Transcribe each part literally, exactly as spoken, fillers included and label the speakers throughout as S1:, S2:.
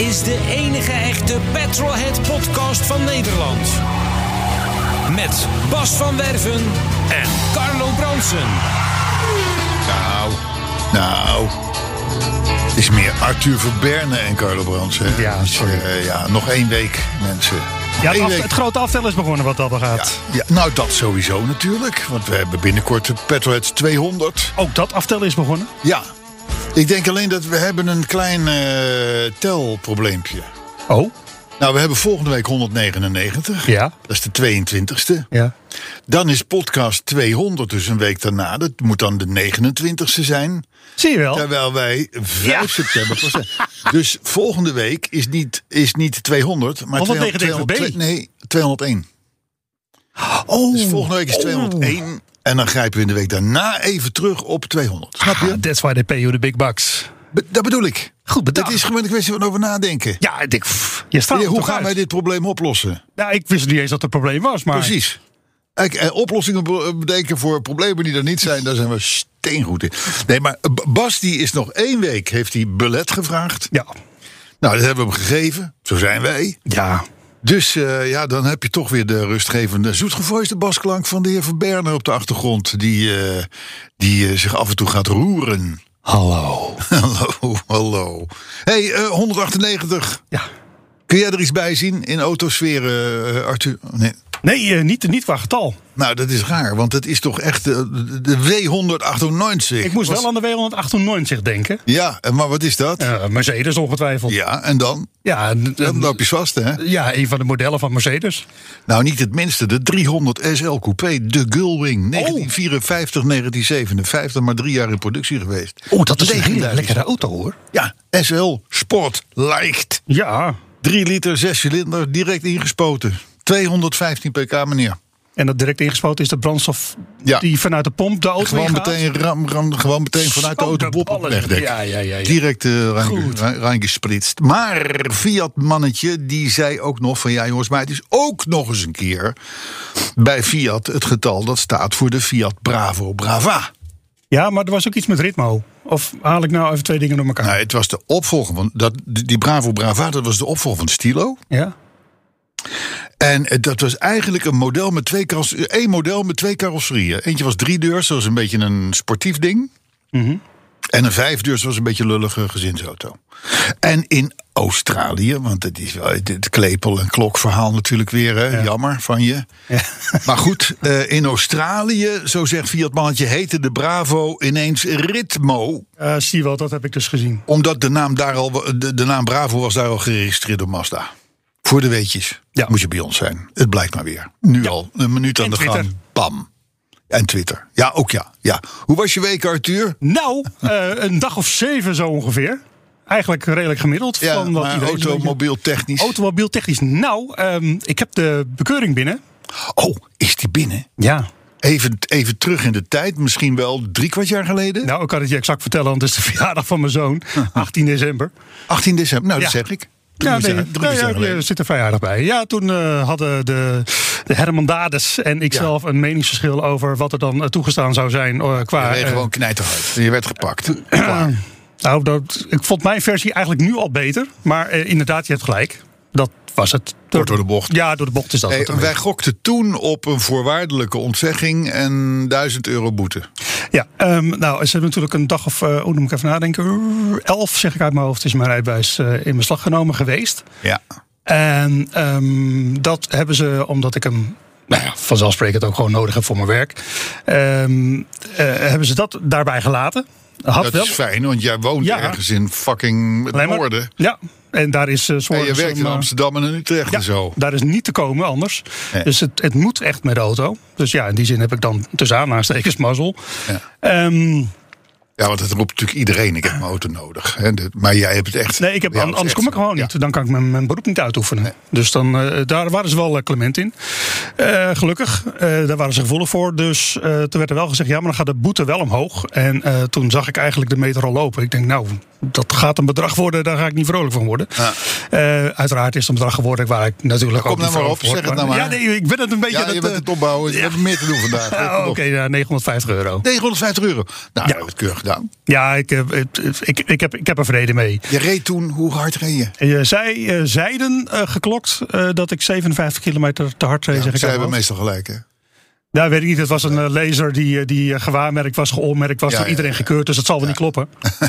S1: is de enige echte Petrolhead-podcast van Nederland. Met Bas van Werven en Carlo Bronsen.
S2: Nou, nou... Het is meer Arthur Verberne en Carlo Bronsen.
S3: Ja, sorry.
S2: Dus, uh, ja, nog één week, mensen.
S3: Ja, het, af, het grote aftel is begonnen wat dat gaat.
S2: Ja, ja, nou, dat sowieso natuurlijk. Want we hebben binnenkort de Petrolheads tweehonderd.
S3: Ook dat aftel is begonnen?
S2: Ja. Ik denk alleen dat we hebben een klein uh, telprobleempje.
S3: Oh?
S2: Nou, we hebben volgende week honderdnegenennegentig.
S3: Ja.
S2: Dat is de tweeëntwintigste.
S3: Ja.
S2: Dan is podcast tweehonderd, dus een week daarna. Dat moet dan de negenentwintigste zijn.
S3: Zie je wel.
S2: Terwijl wij vijf september pas zijn. Dus volgende week is niet, is niet tweehonderd, maar tweehonderd, nee, tweehonderdéén.
S3: Oh.
S2: Dus volgende week is tweehonderdéén. En dan grijpen we in de week daarna even terug op tweehonderd. Snap je?
S3: Ah, that's why they pay you the big bucks.
S2: Be- dat bedoel ik.
S3: Goed bedacht.
S2: Het is gewoon een kwestie van over nadenken.
S3: Ja, ik denk, pff, je staat
S2: Ja,
S3: er
S2: hoe
S3: toch
S2: gaan
S3: uit?
S2: wij dit probleem oplossen?
S3: Nou, ik wist niet eens dat het een probleem was, maar...
S2: Precies. Kijk, eh, oplossingen bedenken voor problemen die er niet zijn, daar zijn we steengoed in. Nee, maar Bas die is nog één week, heeft hij belet gevraagd.
S3: Ja.
S2: Nou, dat hebben we hem gegeven. Zo zijn wij.
S3: Ja.
S2: Dus uh, ja, dan heb je toch weer de rustgevende, zoetgevoiste basklank van de heer Verberne op de achtergrond. Die, uh, die uh, zich af en toe gaat roeren.
S3: Hallo.
S2: Hallo, hallo. Hey, uh, honderdachtennegentig.
S3: Ja.
S2: Kun jij er iets bij zien in autosfeer, uh, Arthur? Nee.
S3: Nee, uh, niet, niet qua getal.
S2: Nou, dat is raar, want het is toch echt de, de W honderdachtennegentig.
S3: Ik moest
S2: Was...
S3: wel aan de W honderdachtennegentig denken.
S2: Ja, maar wat is dat?
S3: Uh, Mercedes ongetwijfeld.
S2: Ja, en dan?
S3: Ja, d-
S2: Dan loop je vast, hè?
S3: Ja, een van de modellen van Mercedes.
S2: Nou, niet het minste. De driehonderd S L Coupé, de Gullwing. negentien vierenvijftig, negentien zevenenvijftig, maar drie jaar in productie geweest.
S3: Oh, dat is een hele
S2: Legendarisch.
S3: lekkere auto, hoor.
S2: Ja, S L Sport Leicht.
S3: Ja.
S2: drie liter, zes cilinder, direct ingespoten. tweehonderdvijftien pk, meneer.
S3: En dat direct ingespoten is de brandstof
S2: Ja.
S3: die vanuit de pomp de auto
S2: Gewoon
S3: ingaat?
S2: meteen, ram, ram, gewoon meteen vanuit de
S3: Zo,
S2: auto
S3: de
S2: bop op
S3: ballen.
S2: wegdek.
S3: Ja, ja, ja, ja.
S2: Direct uh,
S3: Goed.
S2: reingespritst. Maar Fiat-mannetje, die zei ook nog van... ja jongens, maar het is ook nog eens een keer... bij Fiat het getal dat staat voor de Fiat Bravo Brava.
S3: Ja, maar er was ook iets met Ritmo. Of haal ik nou even twee dingen door elkaar?
S2: Nou, het was de opvolger van... Dat, die Bravo Brava, dat was de opvolger van de Stilo.
S3: Ja.
S2: En dat was eigenlijk een model met twee carrosserieën. één model met twee carrosserieën. Eentje was drie deurs, dat was een beetje een sportief ding.
S3: Mm-hmm.
S2: En een vijfdeurs was een beetje een lullige gezinsauto. En in Australië, want het is wel het klepel- en klokverhaal natuurlijk weer, hè?
S3: Ja.
S2: Jammer van je.
S3: Ja.
S2: Maar goed, uh, in Australië, zo zegt Fiat mannetje, heette de Bravo ineens Ritmo.
S3: Uh, zie je wel, dat heb ik dus gezien.
S2: Omdat de naam, daar al, de, de naam Bravo was daar al geregistreerd door Mazda. Voor de weetjes.
S3: Ja.
S2: Moet je bij ons zijn. Het blijkt maar weer. Nu
S3: Ja.
S2: al. Een minuut aan
S3: En
S2: de
S3: Twitter.
S2: gang. Bam. En Twitter. Ja, ook ja. ja. Hoe was je week, Arthur?
S3: Nou, uh, een dag of zeven zo ongeveer. Eigenlijk redelijk gemiddeld.
S2: Ja,
S3: van wat
S2: maar
S3: iedereen zo'n
S2: automobiel technisch.
S3: beetje- Automobiel technisch. Nou, um, ik heb de bekeuring binnen.
S2: Oh, is die binnen?
S3: Ja.
S2: Even, even terug in de tijd. Misschien wel drie kwart jaar geleden.
S3: Nou, ik kan het je exact vertellen, want het is de verjaardag van mijn zoon. achttien december.
S2: achttien december. Nou, dat
S3: Ja.
S2: zeg ik. Drie
S3: Ja,
S2: jaar-
S3: nee,
S2: drie
S3: nou
S2: jaar
S3: ja,
S2: geleden.
S3: er zit er verjaardag bij. Ja, toen uh, hadden de, de Herman Dades en ikzelf een meningsverschil over wat er dan uh, toegestaan zou zijn uh, qua.
S2: Je reed
S3: uh,
S2: gewoon knijterhard. Je werd gepakt. Klaar.
S3: nou, dat, ik vond mijn versie eigenlijk nu al beter. Maar uh, inderdaad, je hebt gelijk. Dat was het.
S2: Kort door de bocht.
S3: Ja, door de bocht is dat.
S2: Hey,
S3: wat er
S2: wij
S3: is.
S2: gokten toen op een voorwaardelijke ontzegging en duizend euro boete.
S3: Ja, um, nou, ze hebben natuurlijk een dag of, uh, hoe moet ik even nadenken, elf zeg ik uit mijn hoofd, is mijn rijbewijs uh, in beslag genomen geweest.
S2: Ja.
S3: En um, dat hebben ze, omdat ik hem, nou ja, vanzelfsprekend ook gewoon nodig heb voor mijn werk, um, uh, hebben ze dat daarbij gelaten. Had
S2: Dat
S3: wel,
S2: is fijn, want jij woont
S3: Ja.
S2: ergens in fucking het
S3: Alleen maar-
S2: noorden.
S3: Ja, en daar is uh,
S2: En je werkt in Amsterdam en in Utrecht
S3: Ja,
S2: en zo.
S3: daar is niet te komen anders.
S2: Nee.
S3: Dus het, het moet echt met de auto. Dus ja, in die zin heb ik dan tussen aanhalingstekens mazzel.
S2: Ja.
S3: Um,
S2: Ja, want dat roept natuurlijk iedereen. Ik heb mijn auto nodig. Hè. De- Maar jij hebt het echt.
S3: Nee, ik heb,
S2: Ja, dat is
S3: anders
S2: echt
S3: kom ik
S2: zo.
S3: gewoon
S2: Ja.
S3: niet. Dan kan ik mijn, mijn beroep niet uitoefenen.
S2: Nee.
S3: Dus dan, uh, daar waren ze wel uh, clement in. Uh, gelukkig, uh, daar waren ze gevoelig voor. Dus uh, toen werd er wel gezegd, ja, maar dan gaat de boete wel omhoog. En uh, toen zag ik eigenlijk de meter al lopen. Ik denk, nou, dat gaat een bedrag worden, daar ga ik niet vrolijk van worden.
S2: Ja.
S3: Uh, uiteraard is het een bedrag geworden waar ik natuurlijk
S2: kom
S3: ook...
S2: Kom nou maar op, zeg het nou maar.
S3: Ja, nee, ik ben het een beetje...
S2: Ja, je
S3: dat,
S2: bent het opbouwen. Je
S3: ja.
S2: hebt meer te doen vandaag.
S3: Uh, Oké, okay, ja, negenhonderdvijftig euro.
S2: negenhonderdvijftig euro. Nou,
S3: ja.
S2: heb je het keurig gedaan.
S3: Ja, ik, ik, ik, ik, heb, ik heb er vrede mee.
S2: Je reed toen, hoe hard reed je?
S3: Uh, zij uh, zeiden uh, geklokt uh, dat ik zevenenvijftig kilometer te hard reed.
S2: Ja,
S3: zeg ik
S2: zij hebben
S3: wat.
S2: meestal gelijk, hè?
S3: Nou, weet ik niet. Het was een uh, laser die, die uh, gewaarmerkt was, geoormerkt was,
S2: ja,
S3: door
S2: ja,
S3: iedereen
S2: ja.
S3: gekeurd. Dus dat zal wel
S2: ja.
S3: niet kloppen.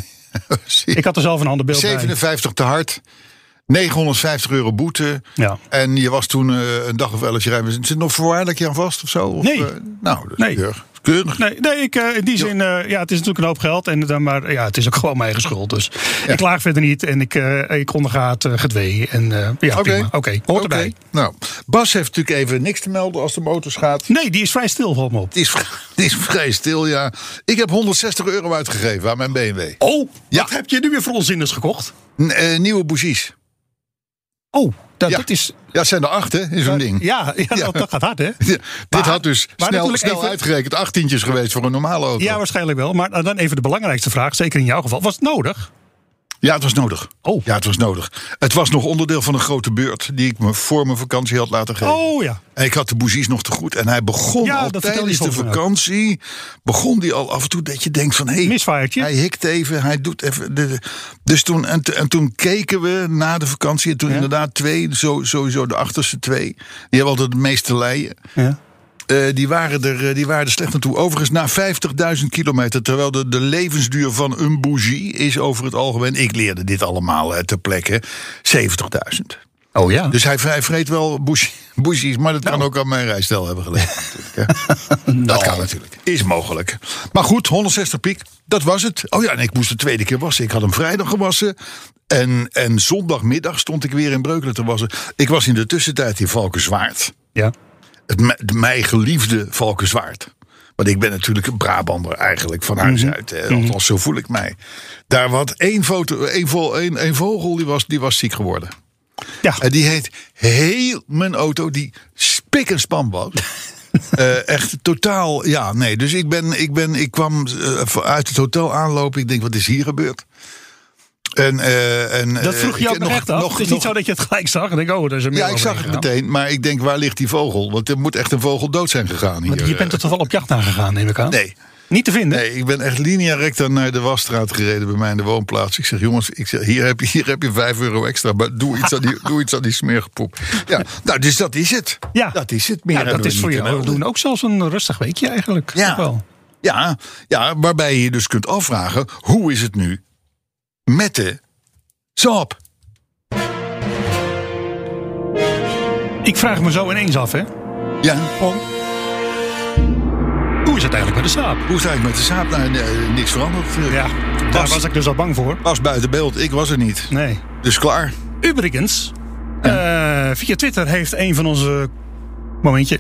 S3: Ik had er zelf een ander beeld
S2: zevenenvijftig bij. Te hard. negenhonderdvijftig euro boete.
S3: Ja.
S2: En je was toen uh, een dag of elf rijden. Zit er nog voorwaardelijk je aan vast of zo? Of,
S3: Nee.
S2: Uh, nou, dat is
S3: Nee.
S2: keurig. Keurig.
S3: Nee, nee ik, uh, in die zin, uh, ja, het is natuurlijk een hoop geld. En, uh, maar ja, het is ook gewoon mijn eigen schuld. Dus
S2: Ja.
S3: ik klaag verder niet. En ik, uh, ik onderga het uh, gedwee. En uh, ja,
S2: Oké.
S3: prima. Oké, okay. hoort
S2: Okay.
S3: erbij.
S2: Nou, Bas heeft natuurlijk even niks te melden als de motors gaat.
S3: Nee, die is vrij stil, valt me op.
S2: Het is, het is vrij stil, ja. Ik heb honderdzestig euro uitgegeven aan mijn B M W.
S3: Oh,
S2: Ja.
S3: wat heb je nu weer voor onzinnigs gekocht?
S2: N- uh, nieuwe bougies.
S3: Oh, dat,
S2: Ja.
S3: dat is...
S2: Ja, het zijn er acht, hè, in zo'n ding.
S3: Ja, ja,
S2: Ja.
S3: Dat, dat gaat hard, hè?
S2: Ja, dit
S3: Maar-
S2: had dus
S3: maar
S2: snel,
S3: natuurlijk
S2: snel
S3: even-
S2: uitgerekend achttientjes geweest voor een normale auto.
S3: Ja, waarschijnlijk wel. Maar dan even de belangrijkste vraag, zeker in jouw geval. Was het nodig?
S2: Ja, het was nodig.
S3: Oh.
S2: Ja, het was nodig. Het was nog onderdeel van een grote beurt die ik me voor mijn vakantie had laten geven.
S3: Oh ja.
S2: En ik had de bougies nog te goed. En hij begon
S3: Ja,
S2: al
S3: dat vertelde je
S2: tijdens de
S3: volgens mij ook.
S2: vakantie. Begon die al af en toe dat je denkt van... Hey,
S3: Misfire'tje.
S2: hij hikt even, hij doet even... De, de- dus toen, en, en toen keken we na de vakantie. En toen
S3: Ja.
S2: inderdaad twee, zo, sowieso de achterste twee. Die hebben altijd het meeste leien.
S3: Ja.
S2: Uh, die, waren er, uh, die waren er slecht naartoe. Overigens na vijftigduizend kilometer. Terwijl de, de levensduur van een bougie is over het algemeen... Ik leerde dit allemaal uh, ter plekke. zeventigduizend.
S3: Oh ja.
S2: Dus hij, hij vreet wel bougie, bougies. Maar dat
S3: Nou.
S2: kan ook aan mijn rijstijl hebben gelegen. Natuurlijk, hè. Dat kan natuurlijk. Is mogelijk. Maar goed, honderdzestig piek. Dat was het. Oh ja, en ik moest de tweede keer wassen. Ik had hem vrijdag gewassen. En, en zondagmiddag stond ik weer in Breukelen te wassen. Ik was in de tussentijd in Valkenswaard.
S3: Ja.
S2: Het me- de mij geliefde Valkenswaard. Want ik ben natuurlijk een Brabander eigenlijk van huis
S3: Mhm.
S2: uit. Hè. Althans, zo voel ik mij. Daar wat één, foto, één, vo- één, één vogel die was, die was ziek geworden.
S3: Ja.
S2: En die heet heel mijn auto, die spik en span was. uh, echt totaal, ja, nee. Dus ik, ben, ik, ben, ik kwam uh, uit het hotel aanlopen. Ik denk, wat is hier gebeurd? En, uh, en,
S3: Dat vroeg je
S2: uh,
S3: ook nog echt af. Het is niet zo dat je het gelijk zag en denk, oh, daar is een
S2: Ja, ik zag het meteen, maar ik denk, waar ligt die vogel? Want er moet echt een vogel dood zijn gegaan hier.
S3: Want je bent er toch wel op jacht naar gegaan, neem ik aan?
S2: Nee.
S3: Niet te vinden?
S2: Nee, ik ben echt linea recta naar de wasstraat gereden bij mij in de woonplaats. Ik zeg, jongens, ik zeg, hier, heb je, hier heb je vijf euro extra, maar doe iets aan die, doe iets aan die smerige poep. Ja, nou, dus dat is het.
S3: Ja.
S2: Dat is het. Meer
S3: Ja, dat
S2: hebben we
S3: is voor
S2: niet te
S3: jou
S2: melden.
S3: doen ook zelfs een rustig weekje eigenlijk.
S2: Ja.
S3: Ook wel.
S2: Ja, ja, waarbij je je dus kunt afvragen, hoe is het nu met de Saab?
S3: Ik vraag me zo ineens af, hè.
S2: Ja,
S3: Om. Hoe is het eigenlijk met de Saab?
S2: hoe is het eigenlijk met de Saab? Nou, nee, niks veranderd.
S3: Ja, daar
S2: Was-
S3: was ik dus al bang voor.
S2: Was buiten beeld, ik was er niet.
S3: Nee.
S2: Dus klaar.
S3: Overigens, eh, via Twitter heeft een van onze momentje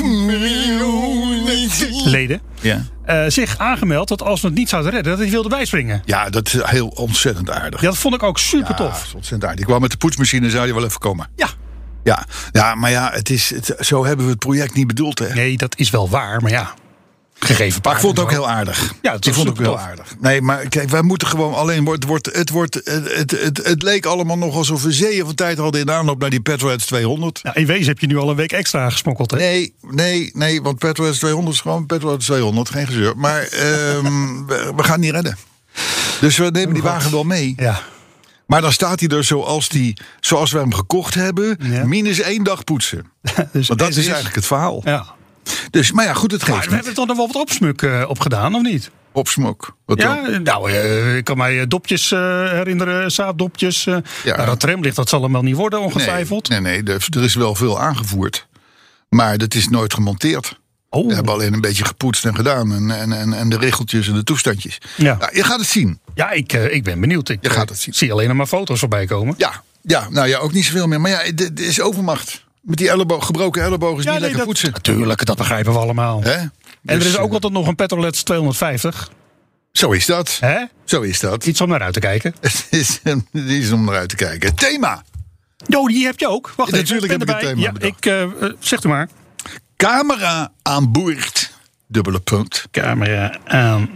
S3: leden
S2: Ja.
S3: eh, zich aangemeld dat als we het niet zouden redden, dat hij wilde bijspringen.
S2: Ja, dat is heel ontzettend aardig.
S3: Ja, dat vond ik ook super
S2: Ja,
S3: tof.
S2: dat is ontzettend aardig. Ik kwam met de poetsmachine, zou je wel even komen.
S3: Ja.
S2: Ja, ja maar ja, het is, het, zo hebben we het project niet bedoeld. Hè.
S3: Nee, dat is wel waar, maar ja. Gegeven
S2: Maar ik vond het ook
S3: paarden
S2: heel aardig.
S3: Ja, het
S2: ik
S3: was
S2: vond het ook heel
S3: supertof.
S2: aardig. Nee, maar kijk, wij moeten gewoon alleen... Het, wordt, het, wordt, het, het, het, het leek allemaal nog alsof we zeeën van tijd hadden in de aanloop naar die Petroheads tweehonderd.
S3: Nou, in wezen heb je nu al een week extra gesmokkeld, hè?
S2: Nee, nee, nee, want Petroheads tweehonderd is gewoon Petroheads tweehonderd. Geen gezeur. Maar ehm, we, we gaan het niet redden. Dus we nemen die wagen wel mee.
S3: Ja.
S2: Maar dan staat hij er zoals, die, zoals we hem gekocht hebben.
S3: Ja.
S2: Minus één dag poetsen.
S3: Dus
S2: Want dat
S3: het
S2: is eigenlijk het verhaal.
S3: Ja.
S2: Dus, maar ja, goed, het
S3: Maar
S2: geeft
S3: we
S2: niet.
S3: hebben er toch nog wel wat opsmuk uh, op gedaan, of niet?
S2: Op smok. Wat
S3: Ja,
S2: dan?
S3: nou, uh, ik kan mij uh, dopjes uh, herinneren, saapdopjes. Uh,
S2: Ja.
S3: Nou, dat tramlicht, dat zal hem wel niet worden, ongetwijfeld.
S2: Nee, nee, nee er, er is wel veel aangevoerd. Maar dat is nooit gemonteerd.
S3: Oh.
S2: We hebben alleen een beetje gepoetst en gedaan. En, en, en, en de regeltjes en de toestandjes.
S3: Ja.
S2: Nou, je gaat het zien.
S3: Ja, ik, uh, ik ben benieuwd. Ik
S2: Je gaat
S3: uh,
S2: het zien.
S3: zie alleen nog maar foto's voorbij komen.
S2: Ja, ja, nou ja, ook niet zoveel meer. Maar ja, er is overmacht. Met die ellebo- gebroken ellebogen is
S3: Ja,
S2: niet
S3: nee,
S2: lekker
S3: dat,
S2: poetsen.
S3: natuurlijk, dat begrijpen we allemaal.
S2: Hè?
S3: En
S2: Dus,
S3: er is ook
S2: eh,
S3: altijd nog een Petrolets tweehonderdvijftig.
S2: Zo is dat.
S3: Hè?
S2: Zo is dat.
S3: Iets om naar uit te kijken.
S2: Het is, het is om naar uit te kijken. Thema.
S3: Jo, die heb je ook. Wacht
S2: Ja,
S3: even.
S2: natuurlijk
S3: ben
S2: heb ik een
S3: erbij.
S2: thema
S3: Ja, ik, uh, uh, zeg u maar.
S2: Camera aan boord. Dubbele punt.
S3: Camera aan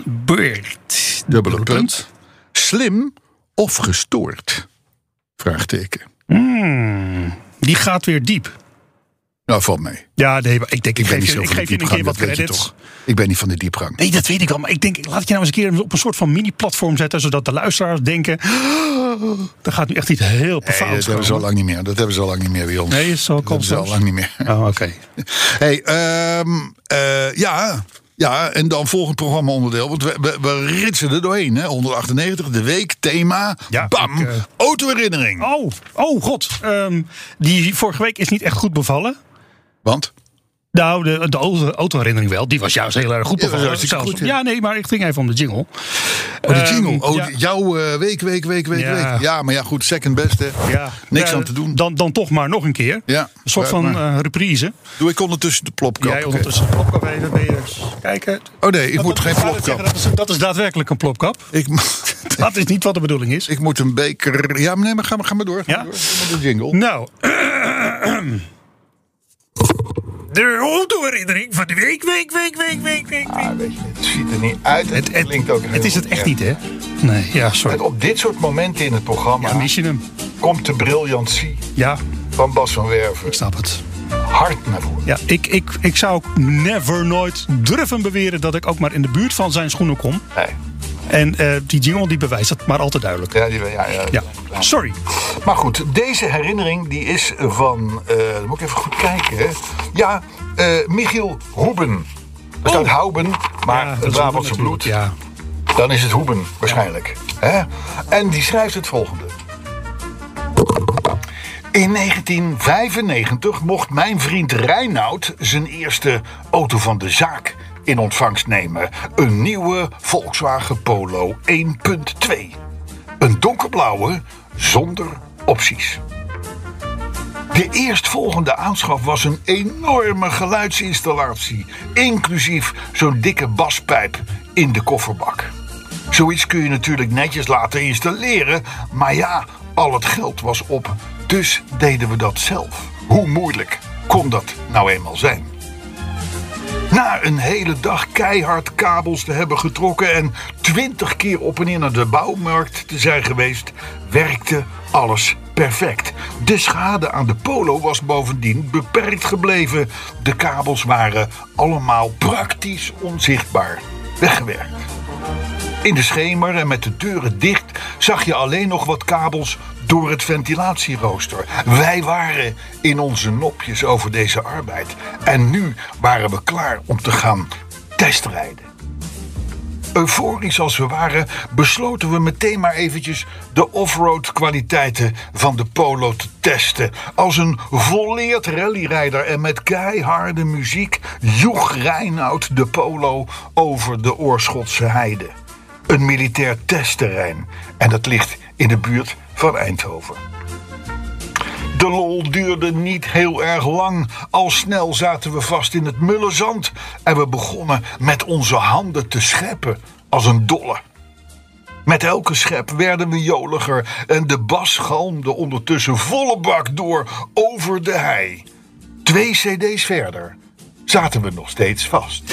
S3: boord.
S2: Dubbele punt. Slim of gestoord? Vraagteken.
S3: Hmm, die gaat weer diep.
S2: Nou, valt mee.
S3: Ja, nee, maar ik denk, ik,
S2: Ik ben
S3: geef,
S2: niet zo
S3: je, ik
S2: van de
S3: geef je een
S2: diepgang,
S3: keer wat
S2: dat weet je
S3: credits.
S2: toch. Ik ben niet van de diepgang.
S3: Nee, dat weet ik wel. Maar ik denk, laat ik je nou eens een keer op een soort van mini-platform zetten, zodat de luisteraars denken, oh, er gaat nu echt iets heel
S2: Nee,
S3: profaans
S2: dat hebben ze al
S3: komen.
S2: lang niet meer. Dat hebben ze al lang niet meer bij ons.
S3: Nee, is zo
S2: dat hebben ze al lang niet meer.
S3: Oh, oké. Okay.
S2: Hey, um, uh, ja, ja, en dan volgend programma-onderdeel. Want we, we, we ritsen er doorheen. Hè? honderdachtennegentig, de week, thema,
S3: Ja,
S2: bam,
S3: ik, uh...
S2: autoherinnering.
S3: Oh, oh god. Um, die vorige week is niet echt goed bevallen.
S2: Want?
S3: Nou, de, de auto, autoherinnering wel. Die was juist heel erg goed
S2: Ja,
S3: bevallen.
S2: dat was hartstikke
S3: Zelfs-
S2: goed, ja.
S3: ja, nee, maar ik ging even om de jingle.
S2: Oh, de jingle.
S3: Um,
S2: Oh,
S3: ja.
S2: jouw uh, week, week, week, week,
S3: Ja.
S2: week. Ja, maar ja, goed, second best, hè.
S3: Ja.
S2: Niks
S3: Ja,
S2: aan te doen.
S3: Dan, dan toch maar nog een keer.
S2: Ja.
S3: Een soort
S2: Maar-
S3: van
S2: maar-
S3: uh, reprise.
S2: Doe ik ondertussen de plopkap.
S3: Jij ondertussen een plopkap even. Ben je eens kijken.
S2: Oh nee, ik
S3: Dat-
S2: moet
S3: dat-
S2: geen
S3: ik wou net
S2: plopkap.
S3: zeggen, Dat is, dat is daadwerkelijk een plopkap.
S2: Ik,
S3: Dat is niet wat de bedoeling is.
S2: ik moet een beker... Ja, maar nee, maar ga maar, ga maar door. Ga
S3: Ja?
S2: maar door. Met de jingle.
S3: Nou. De autoherinnering van de week, week, week, week, week, week.
S2: Ah, weet je, het ziet er niet uit. Het,
S3: Het,
S2: klinkt ook
S3: het,
S2: heel
S3: het is het echt
S2: erg.
S3: niet, hè? Nee, ja,
S2: En
S3: sorry.
S2: op dit soort momenten in het programma
S3: Ja, mis je hem?
S2: komt de briljantie
S3: Ja,
S2: van Bas van Werven
S3: ik snap het.
S2: hard naar voren.
S3: Ja, ik, ik, ik zou ook never, nooit durven beweren dat ik ook maar in de buurt van zijn schoenen kom.
S2: Nee.
S3: En uh, die jingle die bewijst dat maar al te duidelijk.
S2: Ja, die, ja, ja,
S3: Ja, sorry.
S2: Maar goed, deze herinnering die is van... Uh, dan moet ik even goed kijken. Hè. Ja, uh, Michiel Hoeben. Er staat
S3: Oh.
S2: Houben, maar
S3: Ja,
S2: het
S3: dat is
S2: Brabantse
S3: natuurlijk,
S2: bloed.
S3: Ja.
S2: Dan is het Hoeben waarschijnlijk. Hè? En die schrijft het volgende. In negentien vijfennegentig mocht mijn vriend Reinoud zijn eerste auto van de zaak in ontvangst nemen. Een nieuwe Volkswagen Polo één punt twee. Een donkerblauwe zonder opties. De eerstvolgende aanschaf was een enorme geluidsinstallatie, inclusief zo'n dikke baspijp in de kofferbak. Zoiets kun je natuurlijk netjes laten installeren, maar ja, al het geld was op, dus deden we dat zelf. Hoe moeilijk kon dat nou eenmaal zijn? Na een hele dag keihard kabels te hebben getrokken en twintig keer op en neer naar de bouwmarkt te zijn geweest, werkte alles perfect. De schade aan de Polo was bovendien beperkt gebleven. De kabels waren allemaal praktisch onzichtbaar weggewerkt. In de schemer en met de deuren dicht zag je alleen nog wat kabels door het ventilatierooster. Wij waren in onze nopjes over deze arbeid. En nu waren we klaar om te gaan testrijden. Euforisch als we waren, besloten we meteen maar eventjes de offroad kwaliteiten van de Polo te testen. Als een volleerd rallyrijder en met keiharde muziek joeg Reinoud de Polo over de Oorschotse heide. Een militair testterrein en dat ligt in de buurt van Eindhoven. De lol duurde niet heel erg lang. Al snel zaten we vast in het mulle zand en we begonnen met onze handen te scheppen als een dolle. Met elke schep werden we joliger en de bas galmde ondertussen volle bak door over de hei. Twee cd's verder zaten we nog steeds vast.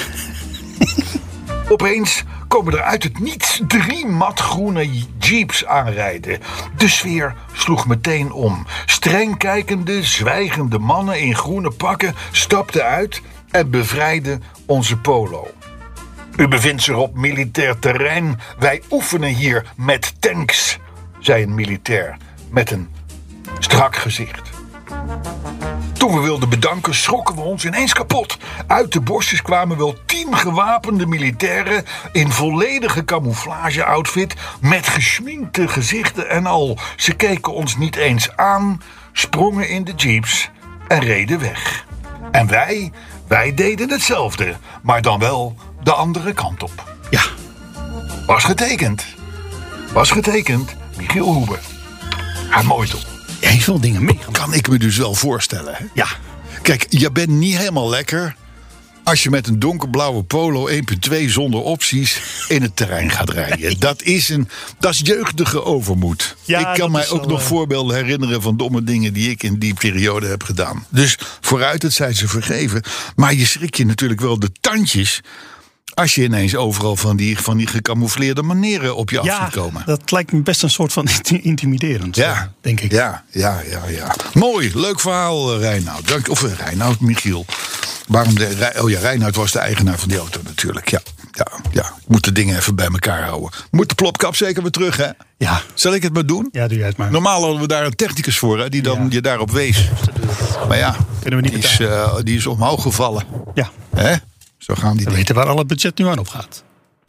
S2: Opeens komen er uit het niets drie matgroene jeeps aanrijden. De sfeer sloeg meteen om. Streng kijkende, zwijgende mannen in groene pakken stapten uit en bevrijden onze Polo. U bevindt zich op militair terrein. Wij oefenen hier met tanks, zei een militair met een strak gezicht. Toen we wilden bedanken, schrokken we ons ineens kapot. Uit de bosjes kwamen wel tien gewapende militairen in volledige camouflage-outfit met geschminkte gezichten en al. Ze keken ons niet eens aan, sprongen in de jeeps en reden weg. En wij, wij deden hetzelfde, maar dan wel de andere kant op.
S3: Ja.
S2: Was getekend. Was getekend, Michiel Hoeben. Ja, mooi toch?
S3: Hij heeft veel dingen meegemaakt.
S2: Kan ik me dus wel voorstellen. Hè?
S3: Ja.
S2: Kijk, je bent niet helemaal lekker als je met een donkerblauwe Polo één punt twee zonder opties in het terrein gaat rijden. Dat is, een, dat is jeugdige overmoed.
S3: Ja,
S2: ik kan
S3: dat
S2: mij
S3: is
S2: ook
S3: wel,
S2: nog
S3: uh...
S2: voorbeelden herinneren van domme dingen die ik in die periode heb gedaan. Dus vooruit, het zijn ze vergeven. Maar je schrik je natuurlijk wel de tandjes Als je ineens overal van die, van die gecamoufleerde manieren op je af
S3: Ja,
S2: ziet komen.
S3: dat lijkt me best een soort van intimiderend,
S2: Ja,
S3: denk ik.
S2: Ja, ja, ja, ja. Mooi, leuk verhaal, uh, Reinoud. Dank, of uh, Reinoud, Michiel. Waarom de, oh ja, Reinoud was de eigenaar van die auto natuurlijk. Ja, ja, ja. Ik moet de dingen even bij elkaar houden. Moet de plopkap zeker weer terug, hè?
S3: Ja.
S2: Zal ik het maar doen?
S3: Ja, doe jij het maar.
S2: Normaal hadden we daar een technicus voor, hè, die dan
S3: Ja.
S2: je daarop wees. Maar ja,
S3: Kunnen we niet
S2: die, is, uh, die is omhoog gevallen.
S3: Ja,
S2: Hè? Zo gaan die
S3: we
S2: dingen.
S3: weten waar al het budget nu aan op gaat.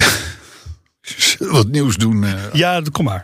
S2: Wat nieuws doen. Uh.
S3: Ja, kom maar.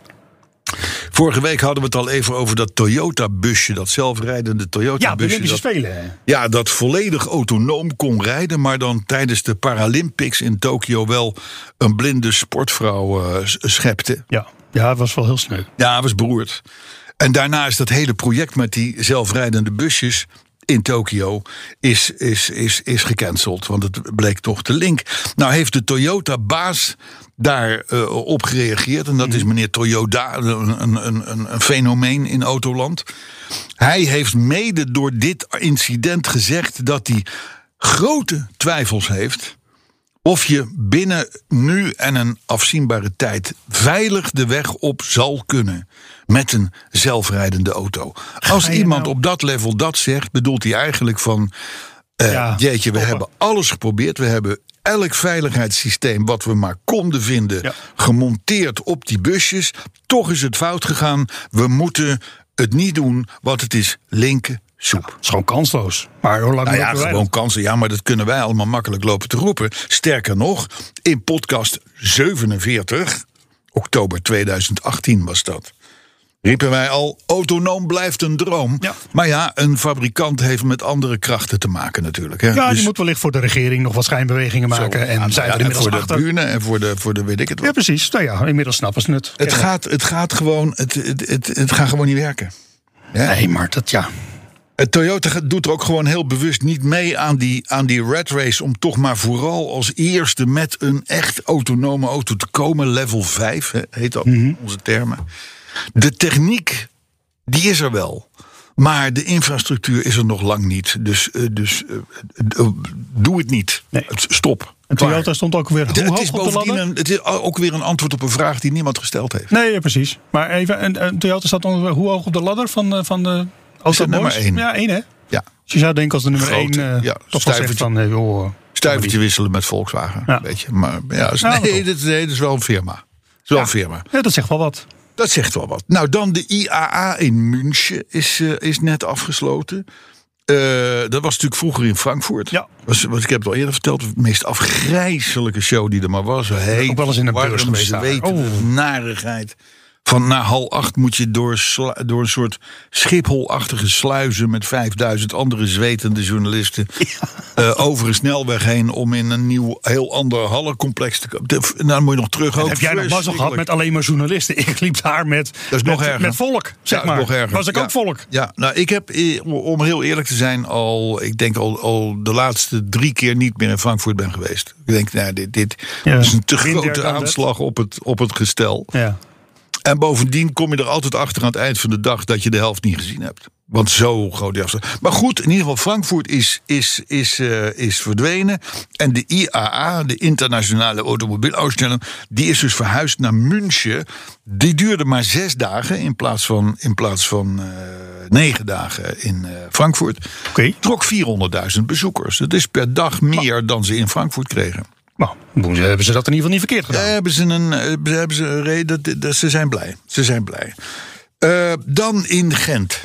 S2: Vorige week hadden we het al even over dat Toyota-busje, dat zelfrijdende
S3: Ja, de
S2: Toyota-busje.
S3: Olympische
S2: dat,
S3: Spelen.
S2: ja, dat volledig autonoom kon rijden, maar dan tijdens de Paralympics in Tokio wel een blinde sportvrouw uh, schepte.
S3: Ja, ja, het was wel heel sneu.
S2: Ja, was beroerd. En daarna is dat hele project met die zelfrijdende busjes in Tokio is, is, is, is gecanceld. Want het bleek toch te link. Nou heeft de Toyota-baas daar uh, op gereageerd. En dat is meneer Toyoda, een, een, een, een fenomeen in autoland. Hij heeft mede door dit incident gezegd dat hij grote twijfels heeft of je binnen nu en een afzienbare tijd veilig de weg op zal kunnen met een zelfrijdende auto. Als iemand
S3: nou...
S2: op dat level dat zegt, bedoelt hij eigenlijk van Uh,
S3: Ja,
S2: jeetje, we
S3: stoppen.
S2: hebben alles geprobeerd. We hebben elk veiligheidssysteem wat we maar konden vinden
S3: Ja.
S2: gemonteerd op die busjes. Toch is het fout gegaan. We moeten het niet doen, want het is linker soep.
S3: Het is gewoon kansloos. Maar hoe lang
S2: Nou ja,
S3: moeten wij
S2: gewoon
S3: dat?
S2: kansen. Ja, maar dat kunnen wij allemaal makkelijk lopen te roepen. Sterker nog, in podcast zevenenveertig, oktober tweeduizend achttien was dat, riepen wij al, autonoom blijft een droom.
S3: Ja.
S2: Maar ja, een fabrikant heeft met andere krachten te maken natuurlijk. Hè.
S3: Ja,
S2: Dus
S3: die moet wellicht voor de regering nog wat schijnbewegingen
S2: zo,
S3: maken. En
S2: ja,
S3: zijn
S2: ja,
S3: er inmiddels
S2: voor de
S3: achter.
S2: buren en voor de, voor de weet ik het wat.
S3: Ja, precies. Nou ja, inmiddels snappen ze het.
S2: Het,
S3: Ja.
S2: gaat, het gaat gewoon, het, het, het, het gaat gewoon niet werken. Ja.
S3: Nee, maar dat ja.
S2: Het Toyota gaat- doet er ook gewoon heel bewust niet mee aan die, aan die rat race om toch maar vooral als eerste met een echt autonome auto te komen. Level vijf, hè, heet dat,
S3: Mhm.
S2: onze termen. De techniek, die is er wel. Maar de infrastructuur is er nog lang niet. Dus, uh, dus uh, uh, doe het niet.
S3: Nee.
S2: Stop.
S3: En
S2: Klaar.
S3: Toyota stond ook weer
S2: Het,
S3: hoe
S2: het
S3: hoog
S2: is
S3: op de
S2: bovendien
S3: ladder?
S2: een, het is ook weer een antwoord op een vraag die niemand gesteld heeft.
S3: Nee, ja, precies. Maar even, en, en Toyota staat dan hoe hoog op de ladder van, uh, van de auto?
S2: nummer één.
S3: Ja, één hè?
S2: Ja.
S3: Dus je zou denken als de nummer
S2: Groot,
S3: één uh,
S2: ja,
S3: toch wel zegt
S2: stuivertje.
S3: van... Hey, joh,
S2: Stuivertje wisselen met Volkswagen.
S3: Ja.
S2: Weet je. Maar ja, is-
S3: Ja,
S2: nee,
S3: maar
S2: dit, nee, dit is wel een firma. Het is wel
S3: Ja.
S2: een firma.
S3: Ja, dat zegt wel wat.
S2: Dat zegt wel wat. Nou, dan de I A A in München is, uh, is net afgesloten. Uh, dat was natuurlijk vroeger in Frankfurt.
S3: Ja.
S2: Was, was, ik heb het al eerder verteld. De meest afgrijzelijke show die er maar was. Heet,
S3: ook wel eens in een
S2: warm,
S3: beurs geweest daar.
S2: zweten,
S3: Oh.
S2: narigheid. Van na hal acht moet je door, slu- door een soort Schipholachtige sluizen met vijfduizend andere zwetende journalisten uh, over een snelweg heen om in een nieuw, heel ander hallencomplex te komen. De- Nou, dan moet je nog terug ook.
S3: Heb jij nog mazzel gehad met alleen maar journalisten? Ik liep daar met,
S2: Dat is nog
S3: met,
S2: erger.
S3: met volk, zeg
S2: Ja,
S3: maar.
S2: nog erger.
S3: Was ik
S2: Ja.
S3: ook volk?
S2: Ja, nou, ik heb, eh, om heel eerlijk te zijn, al, ik denk al, al de laatste drie keer niet meer in Frankfurt ben geweest. Ik denk, nou, dit, dit
S3: Ja.
S2: is een te
S3: Win there,
S2: grote
S3: done that.
S2: aanslag op het, op het gestel.
S3: Ja.
S2: En bovendien kom je er altijd achter aan het eind van de dag dat je de helft niet gezien hebt. Want zo groot die afstand. Maar goed, in ieder geval, Frankfurt is, is, is, uh, is verdwenen. En de I A A, de Internationale Automobielausstelling, die is dus verhuisd naar München. Die duurde maar zes dagen in plaats van, in plaats van uh, negen dagen in uh, Frankfurt.
S3: Oké.
S2: Trok vierhonderdduizend bezoekers. Dat is per dag meer dan ze in Frankfurt kregen.
S3: Nou, doen ze- hebben ze dat in ieder geval niet verkeerd gedaan.
S2: Daar hebben ze een, eh, hebben ze een reden. Dat, dat, ze zijn blij. Ze zijn blij. Uh, dan in Gent,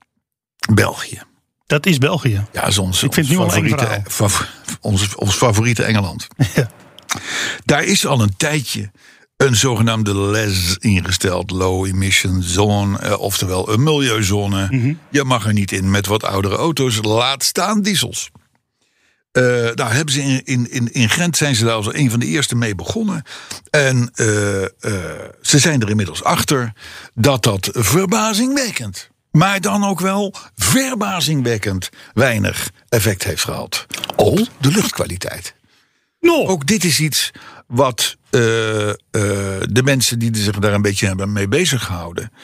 S2: België.
S3: Dat is België.
S2: Ja, dat is ons,
S3: Ik vind
S2: ons,
S3: het nu wel een eng
S2: favoriete, fav- ons, ons favoriete Engeland.
S3: Ja.
S2: Daar is al een tijdje een zogenaamde L E Z ingesteld. Low Emission Zone, eh, oftewel een milieuzone.
S3: Mhm.
S2: Je mag er niet in met wat oudere auto's, laat staan diesels. Uh, nou, hebben ze in, in, in, in Gent zijn ze daar als een van de eerste mee begonnen. En uh, uh, ze zijn er inmiddels achter dat dat verbazingwekkend, maar dan ook wel verbazingwekkend weinig effect heeft gehad op de luchtkwaliteit.
S3: No.
S2: Ook dit is iets wat uh, uh, de mensen die zich daar een beetje hebben mee bezig gehouden,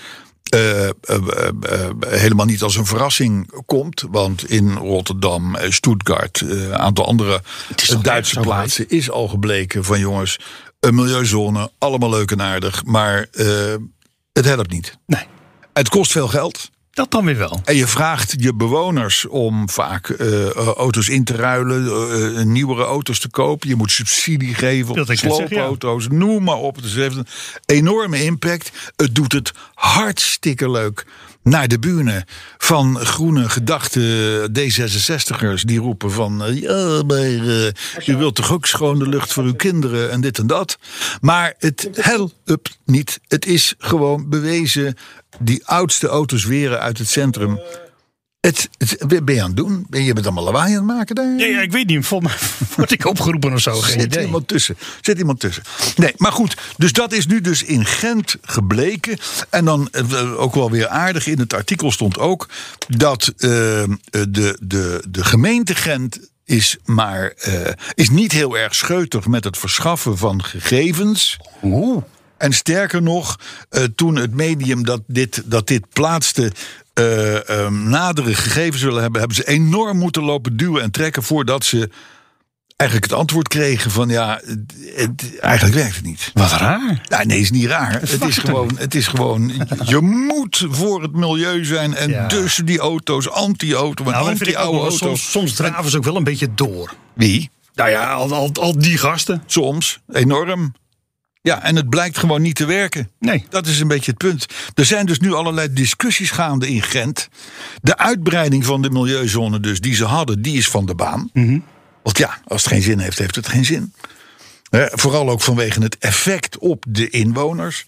S2: Uh, uh, uh, uh, helemaal niet als een verrassing komt. Want in Rotterdam, uh, Stuttgart, een uh, aantal andere uh, Duitse plaatsen heet. Is al gebleken van jongens, een milieuzone, allemaal leuk en aardig. Maar uh, het helpt niet.
S3: Nee.
S2: Het kost veel geld.
S3: Dat dan weer wel.
S2: En je vraagt je bewoners om vaak uh, auto's in te ruilen, uh, nieuwere auto's te kopen. Je moet subsidie geven op sloopauto's, ja. Noem maar op. Dus het heeft een enorme impact. Het doet het hartstikke leuk naar de bühne van groene gedachte D zesenzestigers die roepen van uh, ja, maar uh, u wilt toch ook schone lucht voor uw kinderen en dit en dat. Maar het helpt niet. Het is gewoon bewezen. Die oudste auto's weren uit het centrum. Het, het, ben je aan het doen? Ben je met allemaal lawaai aan het maken daar?
S3: Ja, ja, ik weet niet. Volgens mij word ik opgeroepen of zo. Geen
S2: Zit
S3: idee.
S2: iemand tussen. Zit iemand tussen. Nee, maar goed. Dus dat is nu dus in Gent gebleken. En dan ook wel weer aardig. In het artikel stond ook dat uh, de, de, de gemeente Gent is maar uh, is niet heel erg scheutig met het verschaffen van gegevens.
S3: Oeh.
S2: En sterker nog, uh, toen het medium dat dit, dat dit plaatste uh, um, nadere gegevens willen hebben, hebben ze enorm moeten lopen duwen en trekken voordat ze eigenlijk het antwoord kregen van ja, het, het, eigenlijk werkt het niet.
S3: Wat raar.
S2: Ja, nee, is niet raar. Het is, gewoon, het is gewoon, je moet voor het milieu zijn en ja. Dus die auto's, anti-auto en
S3: nou,
S2: anti-oude auto's.
S3: Soms, soms draven ze ook wel een beetje door.
S2: Wie?
S3: Nou ja, al, al, al die gasten.
S2: Soms, enorm. Ja, en het blijkt gewoon niet te werken.
S3: Nee.
S2: Dat is een beetje het punt. Er zijn dus nu allerlei discussies gaande in Gent. De uitbreiding van de milieuzone dus, die ze hadden, die is van de baan.
S3: Mm-hmm.
S2: Want ja, als het geen zin heeft, heeft het geen zin. Eh, vooral ook vanwege het effect op de inwoners.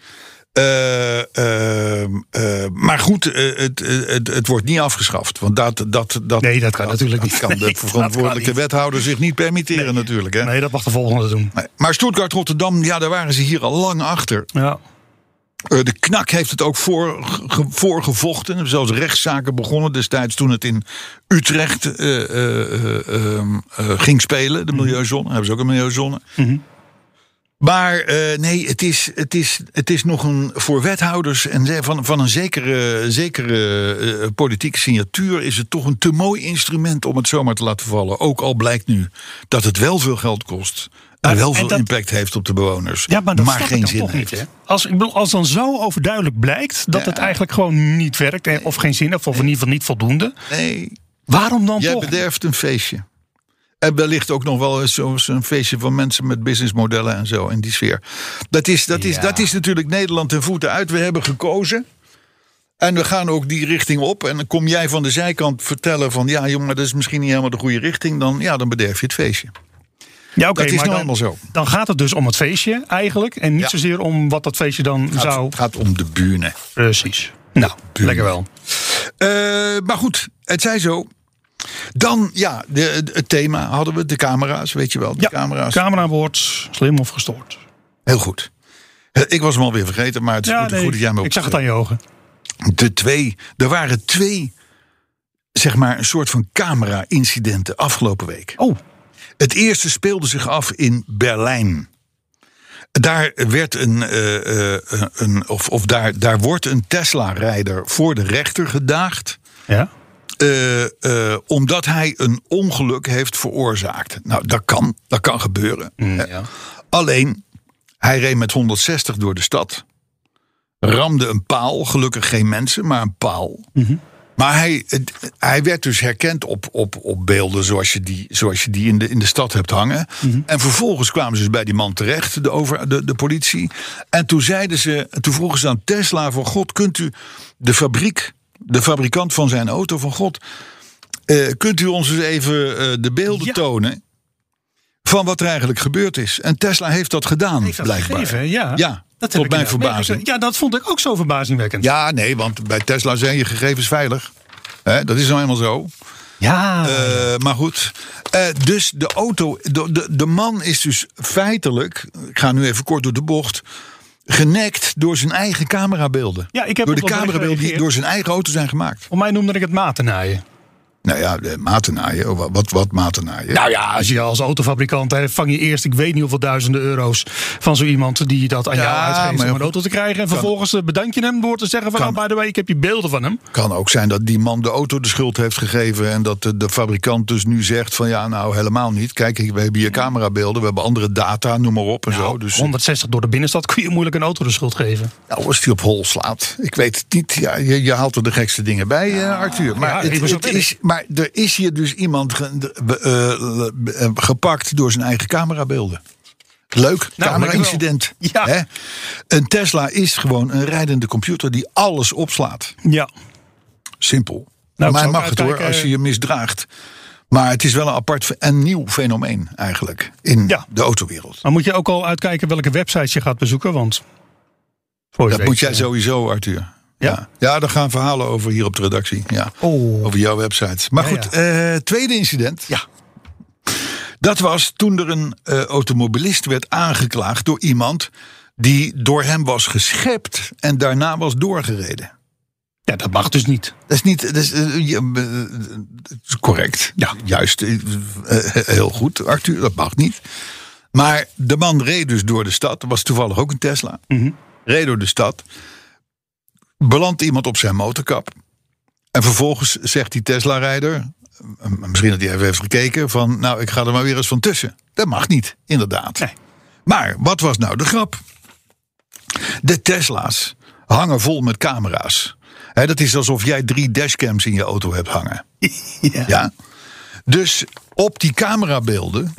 S2: Uh, uh, uh, maar goed, uh, het, uh, het, het wordt niet afgeschaft. Want dat, dat, dat,
S3: nee, dat kan dat, natuurlijk
S2: dat
S3: niet.
S2: kan de
S3: nee,
S2: verantwoordelijke wethouder zich niet permitteren nee. natuurlijk. Hè?
S3: Nee, dat mag de volgende doen.
S2: Nee. Maar Stuttgart, Rotterdam, ja, daar waren ze hier al lang achter.
S3: Ja.
S2: Uh, de K N A K heeft het ook voor, ge, voorgevochten. Er zijn zelfs rechtszaken begonnen destijds toen het in Utrecht uh, uh, uh, uh, ging spelen. De milieuzone. Mm-hmm. Hebben ze ook een milieuzone.
S3: Mm-hmm.
S2: Maar uh, nee, het is, het, is, het is nog een voor wethouders en van, van een zekere, zekere uh, politieke signatuur is het toch een te mooi instrument om het zomaar te laten vallen. Ook al blijkt nu dat het wel veel geld kost. En wel en veel dat, impact heeft op de bewoners.
S3: Ja, maar dat
S2: maar geen zin
S3: toch niet, hè? Als, ik bedoel, als dan zo overduidelijk blijkt dat ja. het eigenlijk gewoon niet werkt nee. of geen zin heeft, of in ieder geval niet voldoende.
S2: Nee.
S3: Waarom dan
S2: Jij
S3: toch?
S2: Jij bederft een feestje. En wellicht ook nog wel zo'n feestje van mensen met businessmodellen en zo in die sfeer. Dat is, dat, is, ja. dat is natuurlijk Nederland ten voeten uit. We hebben gekozen. En we gaan ook die richting op. En dan kom jij van de zijkant vertellen van ja jongen, dat is misschien niet helemaal de goede richting. Dan, ja, dan bederf je het feestje.
S3: Ja, okay,
S2: dat is
S3: maar
S2: nou
S3: dan,
S2: helemaal zo.
S3: Dan gaat het dus om het feestje eigenlijk. En niet ja. zozeer om wat dat feestje dan
S2: het gaat,
S3: zou...
S2: Het gaat om de bühne.
S3: Precies. Nou, bühne. Lekker wel.
S2: Uh, maar goed, het zij zo. Dan, ja, de, het thema hadden we, de camera's, weet je wel. De
S3: ja,
S2: camera's.
S3: Camera wordt slim of gestoord.
S2: Heel goed. Ik was hem alweer vergeten, maar het is ja, goed, nee, goed dat jij me op.
S3: Ik zag het aan je ogen.
S2: De twee, er waren twee, zeg maar, een soort van camera-incidenten afgelopen week.
S3: Oh.
S2: Het eerste speelde zich af in Berlijn. Daar werd een, uh, uh, een of, of daar, daar wordt een Tesla-rijder voor de rechter gedaagd.
S3: Ja.
S2: Uh, uh, omdat hij een ongeluk heeft veroorzaakt. Nou, dat kan, dat kan gebeuren.
S3: Mm, ja.
S2: Alleen, hij reed met honderdzestig door de stad. Ramde een paal, gelukkig geen mensen, maar een paal.
S3: Mm-hmm.
S2: Maar hij, hij werd dus herkend op, op, op beelden zoals je die, zoals je die in, de, in de stad hebt hangen.
S3: Mm-hmm.
S2: En vervolgens kwamen ze dus bij die man terecht, de, over, de, de politie. En toen zeiden ze, toen vroegen ze aan Tesla van God, kunt u de fabriek, de fabrikant van zijn auto van God, uh, kunt u ons eens even uh, de beelden ja. tonen van wat er eigenlijk gebeurd is. En Tesla heeft dat gedaan, heeft dat blijkbaar.
S3: Gegeven, ja.
S2: ja.
S3: Dat
S2: tot mijn verbazing.
S3: Ja, dat vond ik ook zo verbazingwekkend.
S2: Ja, nee, want bij Tesla zijn je gegevens veilig. He, dat is nou helemaal zo.
S3: Ja.
S2: Uh, maar goed. Uh, dus de auto, de, de, de man is dus feitelijk, ik ga nu even kort door de bocht, genekt door zijn eigen camerabeelden.
S3: Ja, ik heb
S2: door de camerabeelden die door zijn eigen auto zijn gemaakt.
S3: Voor mij noemde ik het matennaaien.
S2: Nou ja, de maten naaien. Wat, wat maten naaien?
S3: Nou ja, als je als autofabrikant hè, vang je eerst, ik weet niet hoeveel duizenden euro's van zo iemand die dat aan
S2: Ja,
S3: jou uitgeeft
S2: maar
S3: om een auto te krijgen. En
S2: kan-
S3: vervolgens eh, bedank je hem door te zeggen van,
S2: Kan-
S3: oh, by the way, ik heb je beelden van hem.
S2: Kan ook zijn dat die man de auto de schuld heeft gegeven en dat de, de fabrikant dus nu zegt van ja, nou helemaal niet. Kijk, we hebben hier camerabeelden, we hebben andere data, noem maar op en zo. Dus
S3: honderdzestig door de binnenstad kun je moeilijk een auto de schuld geven.
S2: nou, als die op hol slaat. Ik weet het niet. Ja, je, je haalt er de gekste dingen bij, eh, Arthur. Maar,
S3: ja,
S2: het,
S3: even zo
S2: het
S3: ben ik.
S2: is, maar er is hier dus iemand ge- de- eh, eh, gepakt door zijn eigen camerabeelden. Leuk,
S3: Nou,
S2: camera-incident.
S3: dankjewel. Ja.
S2: Hè? Een Tesla is gewoon een rijdende computer die alles opslaat.
S3: Ja.
S2: Simpel.
S3: Nou,
S2: Voor
S3: ik
S2: mij
S3: zou
S2: mag
S3: ook
S2: het hoor,
S3: uitkijken-
S2: als je je misdraagt. Maar het is wel een apart en nieuw fenomeen eigenlijk in
S3: Ja.
S2: de autowereld.
S3: Dan moet je ook al uitkijken welke websites je gaat bezoeken, want... voor je
S2: Dat
S3: weet,
S2: moet jij
S3: eh,
S2: sowieso, Arthur.
S3: Ja?
S2: Ja, ja daar gaan verhalen over hier op de redactie. Ja.
S3: Oh.
S2: Over jouw website. Maar
S3: Ja,
S2: goed, eh, tweede incident.
S3: Ja.
S2: Dat was toen er een eh, automobilist werd aangeklaagd door iemand die door hem was geschept en daarna was doorgereden.
S3: Ja, dat mag dus niet.
S2: Dat is niet. Dat is, eh, je- eh, dat is correct.
S3: Ja.
S2: Juist. eh, eh, heel goed, Arthur. Dat mag niet. Maar de man reed dus door de stad. Dat was toevallig ook een Tesla.
S3: Mhm.
S2: Reed door de stad. Belandt iemand op zijn motorkap. En vervolgens zegt die Tesla-rijder, eh, misschien dat hij even heeft gekeken, van nou, ik ga er maar weer eens van tussen. Dat mag niet, inderdaad.
S3: Nee.
S2: Maar wat was nou de grap? De Tesla's hangen vol met camera's. Hè, dat is alsof jij drie dashcams in je auto hebt hangen.
S3: Ja.
S2: Ja? Dus op die camerabeelden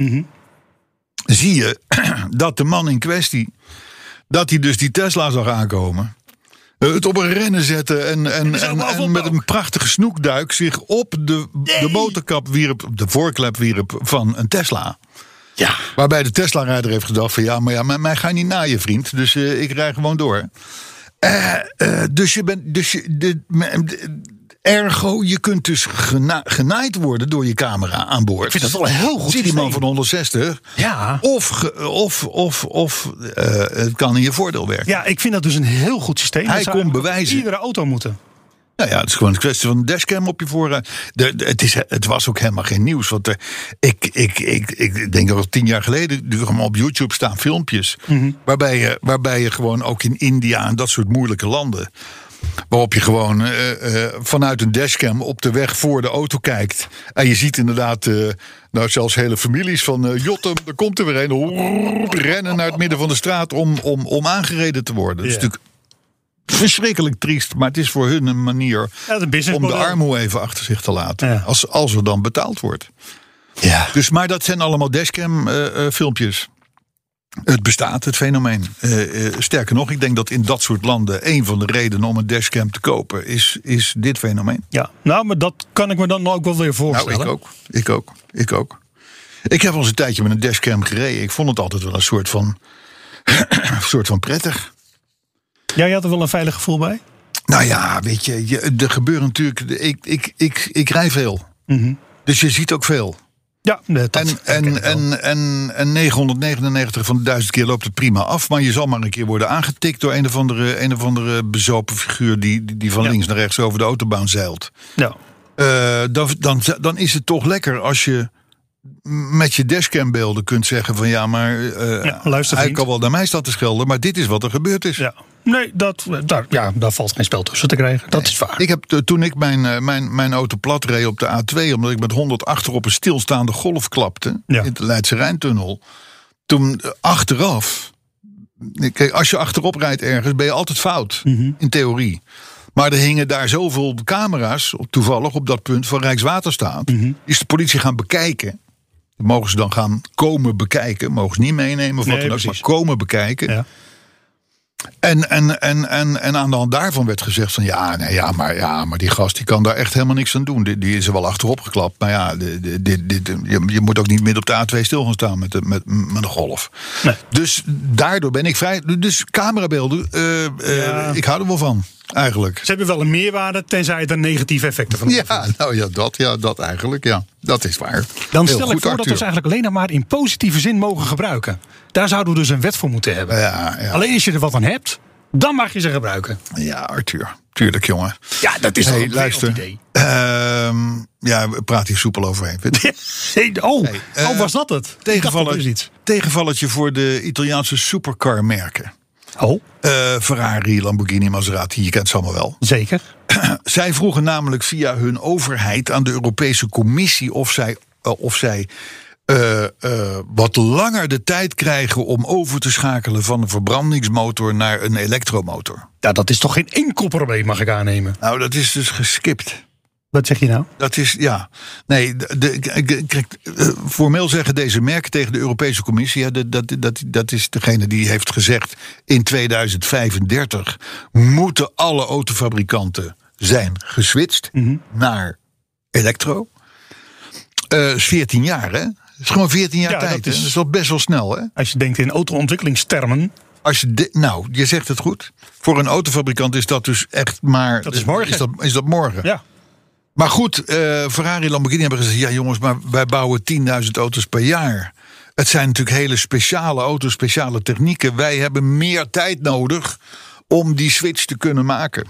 S2: zie je dat de man in kwestie, dat hij dus die Tesla zag aankomen, eh, het op een rennen zetten en, en,
S3: is
S2: en,
S3: allemaal
S2: en met
S3: ook.
S2: een prachtige snoekduik zich op de, de motorkap wierp, op de voorklep wierp van een Tesla.
S3: Ja.
S2: Waarbij de Tesla-rijder heeft gedacht van ja, maar ja, mij, mij ga je niet naaien, vriend. Dus eh, ik rij gewoon door. Eh, eh, dus je bent, dus je, de, de- ergo, je kunt dus gena, genaaid worden door je camera aan boord. Ik
S3: vind dat wel een heel goed
S2: Zie die man
S3: systeem.
S2: van honderdzestig.
S3: Ja.
S2: Of, ge- of, of, of eh, het kan in je voordeel werken.
S3: Ja, ik vind dat dus een heel goed systeem.
S2: Hij
S3: Dat zou
S2: kon
S3: eigenlijk
S2: bewijzen.
S3: iedere auto moeten.
S2: Nou ja, het is gewoon een kwestie van een dashcam op je voorraad. De, de- het, is, het was ook helemaal geen nieuws. Want er, ik, ik, ik, ik denk dat al tien jaar geleden er gewoon op YouTube staan filmpjes.
S3: Mhm.
S2: waarbij, je, waarbij je gewoon ook in India en dat soort moeilijke landen, waarop je gewoon eh, eh, vanuit een dashcam op de weg voor de auto kijkt. En je ziet inderdaad, eh, nou zelfs hele families van uh, Jotem, er komt er weer een. Rennen naar het midden van de straat om, om, om aangereden te worden. Dat is
S3: Ja.
S2: natuurlijk verschrikkelijk triest, maar het is voor hun een manier
S3: Ja, het is een
S2: om de
S3: businessmodel.
S2: armoe even achter zich te laten.
S3: Ja.
S2: Als, als er dan betaald wordt.
S3: Ja.
S2: Dus, maar dat zijn allemaal dashcam eh, eh, filmpjes. Het bestaat, het fenomeen. Eh, eh, sterker nog, ik denk dat in dat soort landen een van de redenen om een dashcam te kopen is, is dit fenomeen.
S3: Ja, nou, maar dat kan ik me dan ook wel weer
S2: Nou,
S3: voorstellen.
S2: ik ook. Ik ook. Ik ook. Ik heb al eens een tijdje met een dashcam gereden. Ik vond het altijd wel een soort van, een soort van prettig.
S3: Ja, je had er wel een veilig gevoel bij?
S2: Nou ja, weet je, je er gebeuren natuurlijk. Ik, ik, ik, ik rij veel.
S3: Mhm.
S2: Dus je ziet ook veel.
S3: Ja, dat
S2: En,
S3: herken ik
S2: en,
S3: wel.
S2: en, en, en negenhonderdnegenennegentig van de duizend keer loopt het prima af. Maar je zal maar een keer worden aangetikt door een of andere, een of andere bezopen figuur die, die, die van
S3: Ja.
S2: links naar rechts over de autobaan zeilt.
S3: Ja.
S2: Uh, dan, dan, dan is het toch lekker als je met je dashcambeelden kunt zeggen van ja, maar uh,
S3: Ja, luister,
S2: hij
S3: vriend.
S2: kan wel naar mij staan te schelden, maar dit is wat er gebeurd is.
S3: Ja. Nee, dat, daar, ja, daar valt geen spel tussen te krijgen. Dat is waar.
S2: Ik heb uh, toen ik mijn, uh, mijn, mijn auto plat reed op de A twee, omdat ik met honderd achter op een stilstaande golf klapte
S3: Ja.
S2: in de Leidse Rijntunnel. Toen uh, achteraf, kijk, als je achterop rijdt ergens, ben je altijd fout,
S3: Mhm.
S2: in theorie. Maar er hingen daar zoveel camera's, op- toevallig op dat punt van Rijkswaterstaat.
S3: Mhm.
S2: Is de politie gaan bekijken. Mogen ze dan gaan komen bekijken. Mogen ze niet meenemen of wat
S3: Nee,
S2: dan ook,
S3: precies.
S2: maar komen bekijken.
S3: Ja.
S2: En, en, en, en, en aan de hand daarvan werd gezegd van ja, nee, ja, maar, ja, maar die gast die kan daar echt helemaal niks aan doen. Die, die is er wel achterop geklapt. Maar ja, dit, dit, dit, je, je moet ook niet midden op de A twee stil gaan staan met, de, met, met een golf.
S3: Nee.
S2: Dus daardoor ben ik vrij. Dus camerabeelden, uh, uh,
S3: Ja.
S2: ik hou er wel van, eigenlijk.
S3: Ze hebben wel een meerwaarde, tenzij het er negatieve effecten van heeft.
S2: Ja, nou ja, dat, ja, dat eigenlijk, ja. Dat is waar.
S3: Dan
S2: Heel
S3: stel
S2: goed,
S3: ik voor dat we
S2: Arthur.
S3: ze eigenlijk alleen nog maar in positieve zin mogen gebruiken. Daar zouden we dus een wet voor moeten hebben.
S2: Ja, ja.
S3: Alleen als je er wat aan hebt, dan mag je ze gebruiken.
S2: Ja, Arthur. Tuurlijk, jongen.
S3: Ja, dat is
S2: hey,
S3: een
S2: luister.
S3: idee.
S2: Uh, ja, we praten hier soepel overheen.
S3: hey, oh,
S2: hey, uh,
S3: oh, was dat het?
S2: Tegenvaller, tegenvalletje voor de Italiaanse supercar-merken.
S3: Oh.
S2: Uh, Ferrari, Lamborghini, Maserati, je kent ze allemaal wel.
S3: Zeker.
S2: Zij vroegen namelijk via hun overheid aan de Europese Commissie of zij, uh, of zij uh, uh, wat langer de tijd krijgen om over te schakelen van een verbrandingsmotor naar een elektromotor.
S3: Ja, dat is toch geen enkel probleem, mag ik aannemen.
S2: Nou, dat is dus geskipt.
S3: Wat zeg je nou?
S2: Dat is, ja. Nee, de, de, kijk, formeel zeggen deze merken tegen de Europese Commissie, ja, dat, dat, dat, dat is degene die heeft gezegd, in tweeduizend vijfendertig moeten alle autofabrikanten zijn geswitcht mm-hmm. naar elektro. Uh, is veertien jaar, hè? Dat is gewoon veertien jaar ja, tijd. Dat is, dat is wel best wel snel, hè?
S3: Als je denkt in auto-ontwikkelingstermen.
S2: Als je de, nou, je zegt het goed. Voor een autofabrikant is dat dus echt maar.
S3: Dat is morgen.
S2: Is dat, is dat morgen?
S3: Ja.
S2: Maar goed, uh, Ferrari en Lamborghini hebben gezegd, ja jongens, maar wij bouwen tienduizend auto's per jaar. Het zijn natuurlijk hele speciale auto's, speciale technieken. Wij hebben meer tijd nodig om die switch te kunnen maken.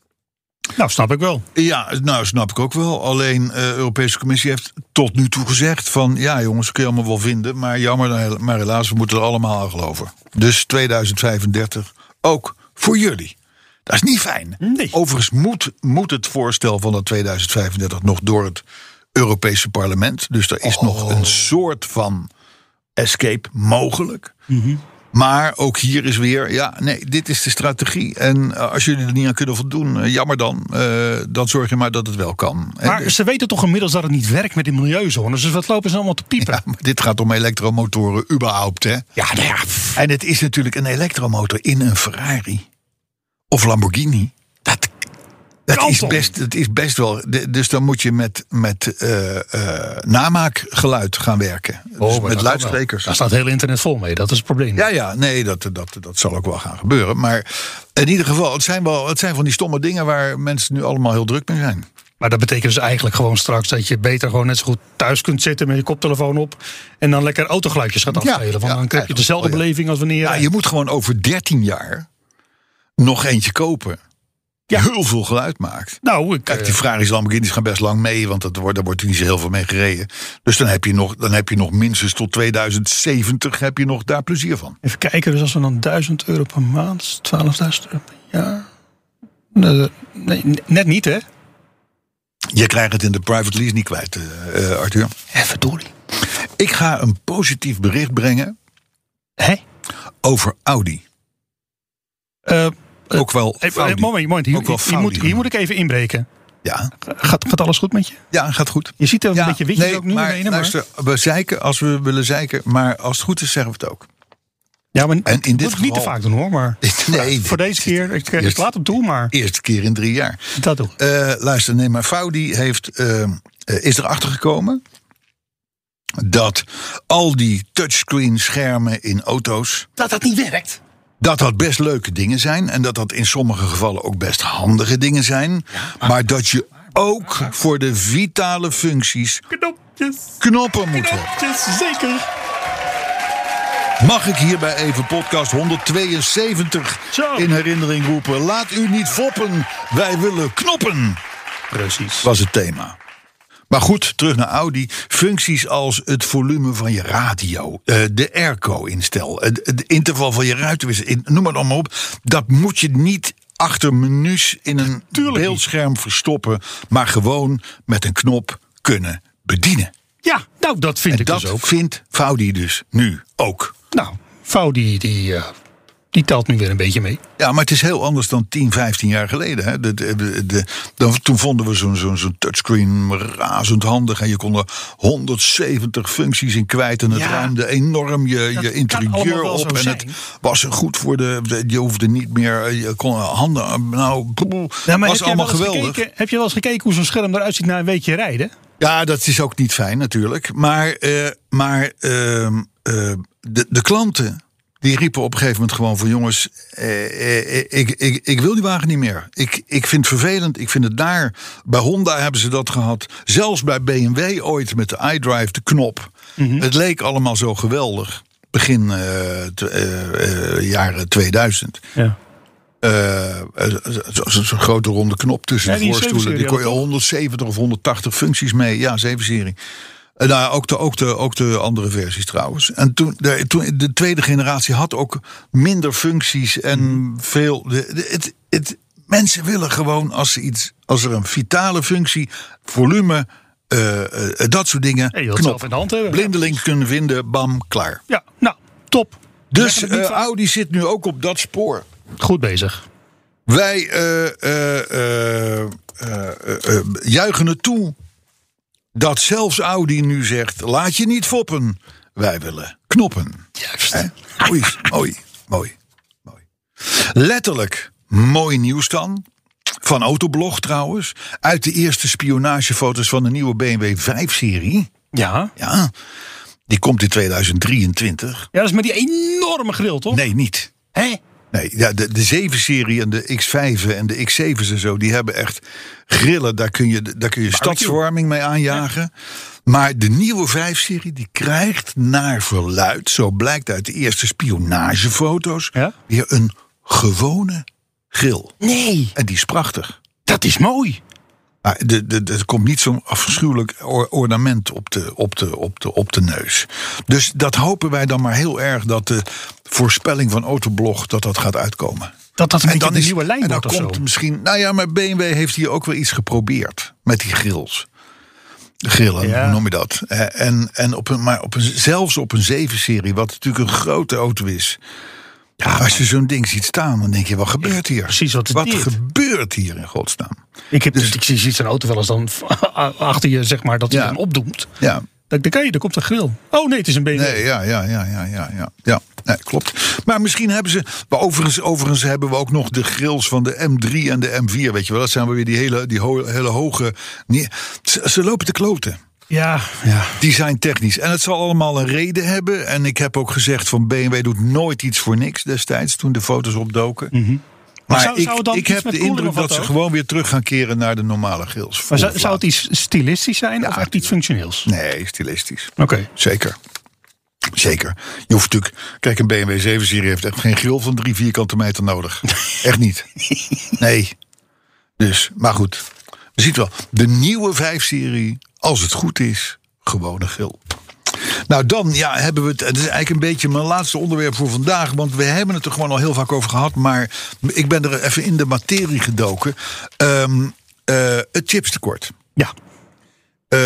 S3: Nou, snap ik wel.
S2: Ja, nou, snap ik ook wel. Alleen de uh, Europese Commissie heeft tot nu toe gezegd van, ja jongens, kun je allemaal wel vinden, maar jammer, maar helaas, we moeten er allemaal aan geloven. Dus tweeduizend vijfendertig ook voor jullie. Dat is niet fijn.
S3: Nee.
S2: Overigens moet, moet het voorstel van dat tweeduizend vijfendertig nog door het Europese parlement. Dus er is oh. nog een soort van escape mogelijk.
S3: Mm-hmm.
S2: Maar ook hier is weer, ja, nee, dit is de strategie. En als jullie er niet aan kunnen voldoen, jammer dan. Uh, dan zorg je maar dat het wel kan.
S3: Maar
S2: en,
S3: ze weten toch inmiddels dat het niet werkt met die milieuzones. Dus wat lopen ze allemaal te piepen?
S2: Ja, maar dit gaat om elektromotoren überhaupt, hè?
S3: Ja, nou ja.
S2: En het is natuurlijk een elektromotor in een Ferrari. Of Lamborghini. Dat, dat, is, best, dat is best wel. Dus dan moet je met, met uh, uh, namaakgeluid gaan werken.
S3: Oh,
S2: dus met luidsprekers.
S3: Daar staat heel internet vol mee. Dat is het probleem.
S2: Ja, ja, nee, dat, dat, dat zal ook wel gaan gebeuren. Maar in ieder geval, het zijn, wel, het zijn van die stomme dingen waar mensen nu allemaal heel druk mee zijn.
S3: Maar dat betekent dus eigenlijk gewoon straks dat je beter gewoon net zo goed thuis kunt zitten met je koptelefoon op en dan lekker autogeluidjes gaat afspelen. Ja, want ja, dan krijg je dezelfde wel, ja. beleving als wanneer.
S2: Ja, je moet gewoon over dertien jaar nog eentje kopen. Ja. Heel veel geluid maakt.
S3: Nou, ik,
S2: Kijk, die Ferraris Lamborghinis gaan best lang mee, want dat wordt, daar wordt niet zo heel veel mee gereden. Dus dan heb je nog, dan heb je nog minstens tot tweeduizend zeventig heb je nog daar plezier van.
S3: Even kijken, dus als we dan duizend euro per maand, twaalfduizend euro per jaar. Nee, nee, net niet, hè?
S2: Je krijgt het in de private lease niet kwijt, uh, Arthur.
S3: Even door.
S2: Ik ga een positief bericht brengen.
S3: Hè?
S2: Over Audi.
S3: Uh,
S2: Ook wel
S3: uh, moment, moment. Hier, hier, hier, moet, hier moet ik even inbreken.
S2: Ja.
S3: Gaat, gaat alles goed met je?
S2: Ja, gaat goed.
S3: Je ziet er een
S2: ja,
S3: beetje witjes
S2: nee,
S3: ook nu.
S2: Maar,
S3: mee,
S2: luister, maar we zeiken als we willen zeiken, maar als het goed is zeggen we het ook.
S3: Ja, maar
S2: en in dit
S3: moet
S2: geval,
S3: niet te vaak doen hoor. Maar
S2: nee,
S3: voor deze keer, ik, eerst, ik laat hem toe, maar
S2: eerste keer in drie jaar.
S3: Dat doen.
S2: Uh, luister, nee, maar Audi heeft, uh, uh, is erachter gekomen dat al die touchscreen schermen in auto's,
S3: dat dat niet werkt.
S2: Dat dat best leuke dingen zijn en dat dat in sommige gevallen ook best handige dingen zijn, ja, maar, maar dat je ook voor de vitale functies
S3: knopjes,
S2: knoppen moet hebben.
S3: Knopjes, zeker.
S2: Mag ik hierbij even podcast honderdtweeënzeventig Zo. in herinnering roepen? Laat u niet foppen, wij willen knoppen.
S3: Precies.
S2: Was het thema. Maar goed, terug naar Audi. Functies als het volume van je radio, de airco-instel, het interval van je ruitenwisser, noem maar dan maar op. Dat moet je niet achter menus in een Tuurlijk beeldscherm niet. verstoppen, maar gewoon met een knop kunnen bedienen.
S3: Ja, nou dat vind
S2: en
S3: ik
S2: dat
S3: dus ook.
S2: vindt Audi dus nu ook.
S3: Nou, Audi die, uh, die telt nu weer een beetje mee.
S2: Ja, maar het is heel anders dan tien, vijftien jaar geleden. Hè. De, de, de, de, de, toen vonden we zo'n zo'n zo'n touchscreen razend handig. En je kon er honderdzeventig functies in kwijt. En het ja, ruimde enorm je, je interieur op. En het was goed voor de, de... Je hoefde niet meer... Je kon handen... Nou,
S3: ja, maar
S2: was allemaal geweldig.
S3: Gekeken, heb je wel eens gekeken hoe zo'n scherm eruit ziet na een weekje rijden?
S2: Ja, dat is ook niet fijn natuurlijk. Maar, uh, maar uh, uh, de, de klanten... Die riepen op een gegeven moment gewoon van jongens, eh, eh, ik, ik, ik wil die wagen niet meer. Ik, ik vind het vervelend, ik vind het naar. Bij Honda hebben ze dat gehad. Zelfs bij B M W ooit met de iDrive, de knop. Mm-hmm. Het leek allemaal zo geweldig. Begin uh, t, uh, uh, jaren tweeduizend.
S3: Ja.
S2: Uh, Zo'n zo grote ronde knop tussen
S3: ja,
S2: de voorstoelen. Die kon je honderdzeventig of honderdtachtig functies mee. Ja, zeven serie. Uh, nou, ook, de, ook, de, ook de andere versies trouwens. En toen de, toen, de tweede generatie had ook minder functies en mm. veel. De, de, het, het, mensen willen gewoon als, ze iets, als er een vitale functie, volume, uh, uh, dat soort dingen.
S3: Hey, je wilt zelf in de hand hebben.
S2: Blindelings
S3: ja,
S2: kunnen vinden, bam, klaar.
S3: Ja, nou, top.
S2: Dus uh, Audi zit nu ook op dat spoor.
S3: Goed bezig.
S2: Wij uh, uh, uh, uh, uh, juichen het toe dat zelfs Audi nu zegt, laat je niet foppen. Wij willen knoppen.
S3: Juist.
S2: Eh? Mooi, mooi, mooi, mooi. Letterlijk mooi nieuws dan. Van Autoblog trouwens. Uit de eerste spionagefoto's van de nieuwe B M W vijf serie.
S3: Ja.
S2: Ja. Die komt in tweeduizend drieëntwintig.
S3: Ja, dat is met die enorme grill, toch?
S2: Nee, niet.
S3: Hé?
S2: Nee, ja, de, de zeven serie en de X vijf en de X zeven's en zo, die hebben echt grillen. Daar kun je, daar kun je stadsverwarming mee aanjagen. Ja. Maar de nieuwe vijf serie, die krijgt naar verluid, zo blijkt uit de eerste spionagefoto's, ja? weer een gewone grill.
S3: Nee.
S2: En die is prachtig.
S3: Dat is mooi.
S2: Maar de, de, de, er komt niet zo'n afschuwelijk ornament op de, op, de, op, de, op de neus. Dus dat hopen wij dan maar heel erg, dat de voorspelling van Autoblog, dat dat gaat uitkomen.
S3: Dat dat een
S2: en
S3: beetje
S2: dan
S3: de nieuwe lijn
S2: en dan
S3: wordt of
S2: komt
S3: zo.
S2: Misschien, nou ja, maar B M W heeft hier ook wel iets geprobeerd met die grills. De grillen,
S3: ja.
S2: hoe noem je dat? En, en op een, maar op een, zelfs op een zeven serie, wat natuurlijk een grote auto is. Ja, als je zo'n ding ziet staan, dan denk je, wat gebeurt hier?
S3: Precies wat het
S2: Wat
S3: deed.
S2: gebeurt hier in godsnaam?
S3: Ik heb
S2: Dus-
S3: dus, ik zie zo'n auto wel eens dan achter je, zeg maar, dat hij
S2: Ja.
S3: dan opdoemt.
S2: Ja.
S3: Dan denk je, er komt een grill. Oh nee, het is een B M W.
S2: Nee, ja, ja, ja, ja, ja, ja. ja nee, klopt. Maar misschien hebben ze. Maar overigens, overigens hebben we ook nog de grills van de M drie en de M vier. Weet je wel, dat zijn we weer die hele, die ho- hele hoge. Nee, ze, ze lopen te kloten.
S3: Ja, ja.
S2: Designtechnisch. En het zal allemaal een reden hebben. En ik heb ook gezegd van B M W doet nooit iets voor niks destijds, toen de foto's opdoken.
S3: Mm-hmm.
S2: Maar,
S3: Maar zou-
S2: ik,
S3: zou het dan
S2: ik
S3: iets
S2: heb
S3: met
S2: de
S3: koeling
S2: indruk
S3: of
S2: dat
S3: wat
S2: ze
S3: ook?
S2: gewoon weer terug gaan keren naar de normale grills.
S3: Maar zou, zou het iets stilistisch zijn
S2: Ja,
S3: of echt iets functioneels?
S2: Nee, stilistisch.
S3: Oké. Okay.
S2: Zeker. Zeker. Je hoeft natuurlijk. Kijk, een B M W zeven serie heeft echt geen grill van drie vierkante meter nodig. Echt niet. Nee. Dus, maar goed. We zien het wel. De nieuwe vijf serie, als het goed is, gewone grill. Nou, dan ja, hebben we het. Het is eigenlijk een beetje mijn laatste onderwerp voor vandaag. Want we hebben het er gewoon al heel vaak over gehad. Maar ik ben er even in de materie gedoken. Um, uh, het chipstekort.
S3: Ja.
S2: Uh,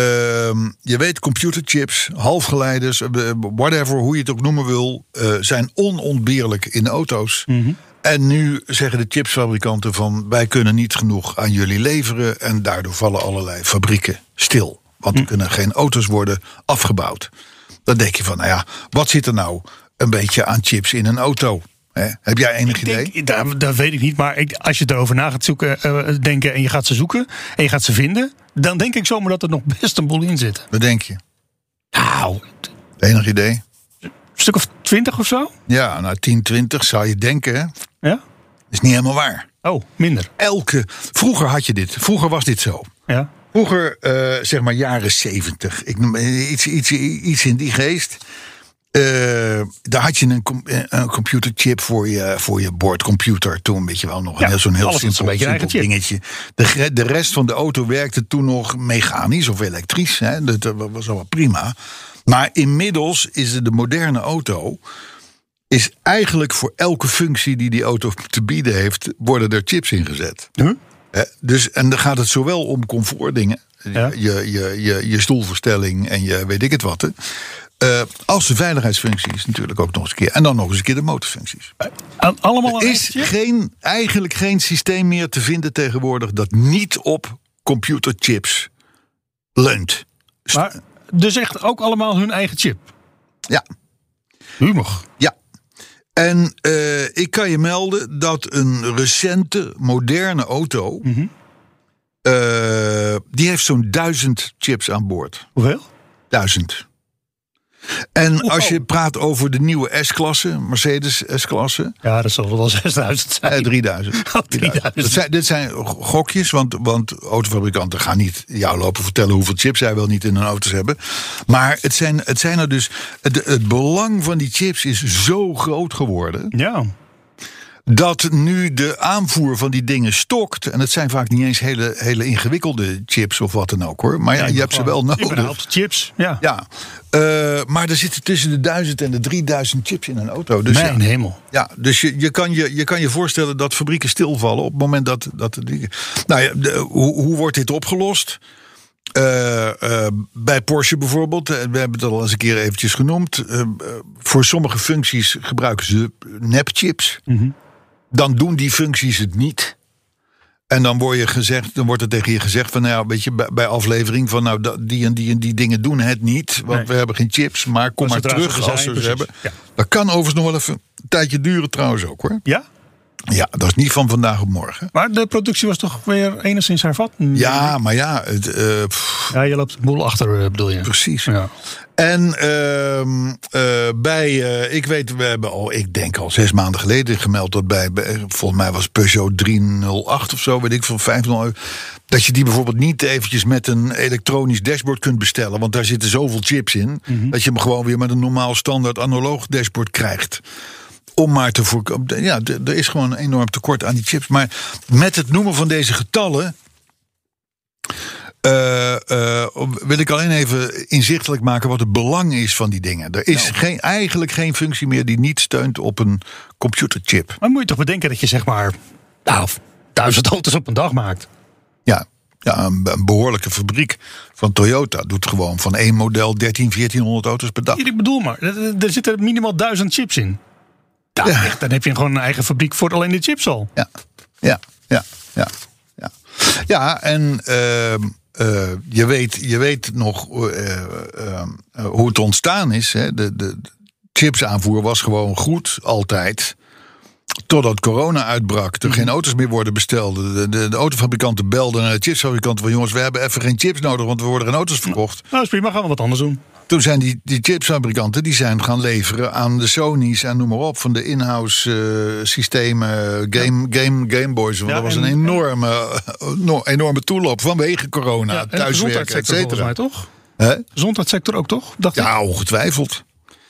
S2: je weet, computerchips, halfgeleiders, whatever, hoe je het ook noemen wil, uh, zijn onontbeerlijk in auto's.
S3: Mm-hmm.
S2: En nu zeggen de chipsfabrikanten van, wij kunnen niet genoeg aan jullie leveren. En daardoor vallen allerlei fabrieken stil. Want er mm. kunnen geen auto's worden afgebouwd. Dan denk je van, nou ja, wat zit er nou een beetje aan chips in een auto? He? Heb jij enig
S3: ik denk,
S2: idee?
S3: Dat, dat weet ik niet, maar ik, als je erover na gaat zoeken, uh, denken en je gaat ze zoeken en je gaat ze vinden, dan denk ik zomaar dat er nog best een boel in zit.
S2: Wat denk je?
S3: Nou,
S2: enig idee?
S3: Een stuk of twintig of zo?
S2: Ja, nou tien, twintig zou je denken, hè?
S3: Ja?
S2: Is niet helemaal waar.
S3: Oh, minder.
S2: Elke, vroeger had je dit, vroeger was dit zo.
S3: Ja.
S2: Vroeger, uh, zeg maar jaren zeventig, ik noem iets, iets, iets in die geest. Uh, daar had je een, com- een computerchip voor je, voor je bordcomputer. Toen weet je wel nog een
S3: Ja,
S2: heel, zo'n heel
S3: alles had
S2: simpel,
S3: zo'n beetje
S2: simpel
S3: een eigen
S2: dingetje. De, de rest van de auto werkte toen nog mechanisch of elektrisch. Hè? Dat was allemaal prima. Maar inmiddels is de moderne auto, is eigenlijk voor elke functie die die auto te bieden heeft, worden er chips ingezet.
S3: Huh?
S2: Eh, dus, en dan gaat het zowel om comfortdingen,
S3: Ja.
S2: je, je, je, je stoelverstelling en je weet ik het wat. Uh, als de veiligheidsfuncties natuurlijk ook nog eens een keer. En dan nog eens een keer de motorfuncties.
S3: Uh, allemaal
S2: er is geen, eigenlijk geen systeem meer te vinden tegenwoordig dat niet op computerchips leunt.
S3: Maar dus echt ook allemaal hun eigen chip?
S2: Ja.
S3: Humor.
S2: Ja. En uh, ik kan je melden dat een recente, moderne auto,
S3: Mm-hmm.
S2: uh, die heeft zo'n duizend chips aan boord.
S3: Hoeveel?
S2: Duizend. En
S3: oh,
S2: als je
S3: oh.
S2: praat over de nieuwe S-klasse, Mercedes S-klasse.
S3: Ja, dat zal wel zesduizend zijn.
S2: Eh, drieduizend.
S3: Oh, drieduizend.
S2: Dat zijn, dit zijn gokjes, want, want autofabrikanten gaan niet jou lopen vertellen hoeveel chips zij wel niet in hun auto's hebben. Maar het zijn, het zijn er dus. Het, het belang van die chips is zo groot geworden.
S3: Ja.
S2: dat nu de aanvoer van die dingen stokt. En het zijn vaak niet eens hele, hele ingewikkelde chips of wat dan ook hoor. Maar ja,
S3: Ja,
S2: je hebt ze wel nodig.
S3: Überhaupt chips, ja.
S2: Ja, uh, maar er zitten tussen de duizend en de drieduizend chips in een auto. Dus
S3: Mijn
S2: ja,
S3: hemel.
S2: Ja, dus je, je, kan je, je kan je voorstellen dat fabrieken stilvallen op het moment dat... dat die, nou ja, de, hoe, hoe wordt dit opgelost? Uh, uh, bij Porsche bijvoorbeeld, we hebben het al eens een keer eventjes genoemd. Uh, uh, voor sommige functies gebruiken ze nepchips.
S3: Mm-hmm.
S2: Dan doen die functies het niet. En dan, word je gezegd, dan wordt er tegen je gezegd van, nou ja, weet je, bij, bij aflevering van, nou, die en die en die dingen doen het niet, want
S3: Nee.
S2: we hebben geen chips, maar kom maar,
S3: Maar zodra
S2: terug
S3: ze er
S2: als
S3: zijn,
S2: ze ze
S3: precies.
S2: hebben.
S3: Ja.
S2: Dat kan overigens nog wel even een tijdje duren trouwens ook hoor.
S3: Ja?
S2: Ja, dat is niet van vandaag op morgen.
S3: Maar de productie was toch weer enigszins hervat?
S2: Ja, maar ja, het, uh, pff,
S3: Ja, je loopt de boel achter, uh, bedoel je?
S2: precies.
S3: Ja.
S2: En uh, uh, bij, uh, ik weet, we hebben al, ik denk al zes maanden geleden gemeld dat bij, bij volgens mij was Peugeot driehonderdacht of zo, weet ik veel, vijfhonderd, dat je die bijvoorbeeld niet eventjes met een elektronisch dashboard kunt bestellen, want daar zitten zoveel chips in, mm-hmm. dat je hem gewoon weer met een normaal standaard analoog dashboard krijgt. Om maar te voorkomen. Ja, d- er is gewoon een enorm tekort aan die chips. Maar met het noemen van deze getallen Uh, uh, wil ik alleen even inzichtelijk maken wat het belang is van die dingen. Er is
S3: nou.
S2: geen, eigenlijk geen functie meer die niet steunt op een computerchip.
S3: Maar moet je toch bedenken dat je zeg maar nou, duizend auto's op een dag maakt?
S2: Ja, ja een, een behoorlijke fabriek van Toyota doet gewoon van één model dertien, veertienhonderd auto's per dag.
S3: Ik bedoel maar, er, er zitten minimaal duizend chips in. Nou,
S2: Ja.
S3: echt, dan heb je gewoon een eigen fabriek voor alleen de chips al.
S2: Ja, ja, ja, ja. Ja, ja en uh, uh, je, weet, je weet nog uh, uh, uh, hoe het ontstaan is. Hè? De, de, de chipsaanvoer was gewoon goed, altijd. Totdat corona uitbrak, er mm-hmm. geen auto's meer worden besteld. De, de, de autofabrikanten belden naar de chipsfabrikanten van jongens, we hebben even geen chips nodig, want er worden geen auto's verkocht.
S3: Nou, dat is prima, gaan we wat anders doen.
S2: Toen zijn die, die chipsfabrikanten die zijn gaan leveren aan de Sony's en noem maar op, van de in-house uh, systemen, game, game, Gameboys. Want
S3: Ja,
S2: dat was
S3: en-
S2: een enorme, uh, enorme toelop vanwege corona,
S3: Ja, en de
S2: thuiswerken, et
S3: gezondheidssector volgens mij
S2: cetera.
S3: toch?
S2: Hè?
S3: Gezondheidssector ook toch? Dacht ik?
S2: Ja, ongetwijfeld.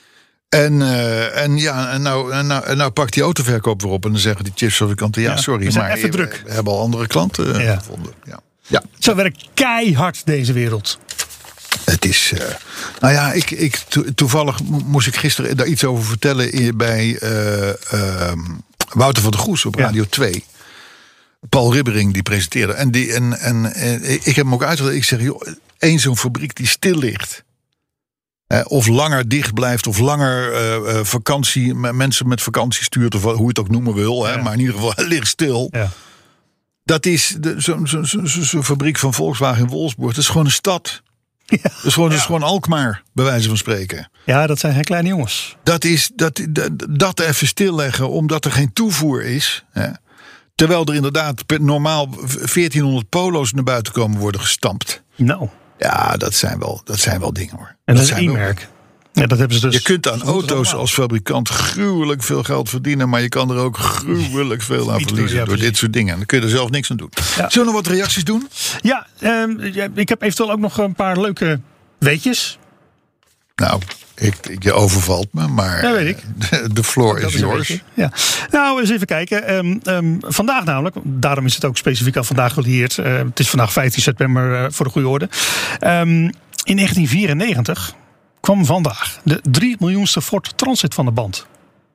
S2: En, uh, en ja, en nou, en, nou, en nou pakt die autoverkoop weer op en dan zeggen die chipsfabrikanten, ja,
S3: Ja,
S2: sorry,
S3: we zijn
S2: maar
S3: even
S2: we,
S3: druk.
S2: we hebben al andere klanten uh,
S3: Ja.
S2: gevonden. Ja. Ja.
S3: Zo werkt keihard deze wereld.
S2: Het is, uh, nou ja, ik, ik, to, toevallig mo- moest ik gisteren daar iets over vertellen in, bij uh, uh, Wouter van der Goes op
S3: Ja.
S2: Radio twee. Paul Ribbering die presenteerde. En, die, en, en, en ik heb hem ook uitgelegd. Ik zeg, joh, één zo'n fabriek die stil ligt. Eh, of langer dicht blijft, of langer uh, uh, vakantie, m- mensen met vakantie stuurt, of wat- hoe je het ook noemen wil. Hè,
S3: Ja.
S2: maar in ieder geval, hij ligt stil.
S3: Ja.
S2: Dat is de- zo'n zo, zo, zo, zo fabriek van Volkswagen in Wolfsburg. Dat is gewoon een stad.
S3: Ja.
S2: Dat is gewoon, dat is
S3: Ja.
S2: gewoon Alkmaar, bij wijze van spreken.
S3: Ja, dat zijn geen kleine jongens.
S2: Dat is dat, dat, dat even stilleggen, omdat er geen toevoer is. Hè. Terwijl er inderdaad per- normaal veertienhonderd polo's naar buiten komen worden gestampt.
S3: Nou,
S2: Ja, dat zijn wel, dat zijn wel dingen hoor.
S3: en dat is een
S2: zijn wel-
S3: e-merk. Ja, dat hebben ze dus.
S2: Je kunt aan
S3: dat doen ze
S2: auto's
S3: allemaal.
S2: als fabrikant gruwelijk veel geld verdienen, maar je kan er ook gruwelijk veel aan
S3: Niet door,
S2: verliezen
S3: ja,
S2: door dit
S3: precies.
S2: soort dingen. Dan kun je er zelf niks aan doen.
S3: Ja.
S2: Zullen we nog wat reacties doen?
S3: Ja, ehm, ja, ik heb eventueel ook nog een paar leuke weetjes.
S2: Nou, ik, ik- je overvalt me, maar
S3: Ja, weet ik.
S2: de, de floor
S3: Dat
S2: is
S3: is een
S2: yours.
S3: weetje. Ja. Nou, eens even kijken. Ehm, ehm, vandaag namelijk, daarom is het ook specifiek al vandaag gelieerd. Uh, het is vandaag vijftien september uh, voor de goede orde. Um, in negentien vierennegentig kwam vandaag de drie miljoenste Ford Transit van de band.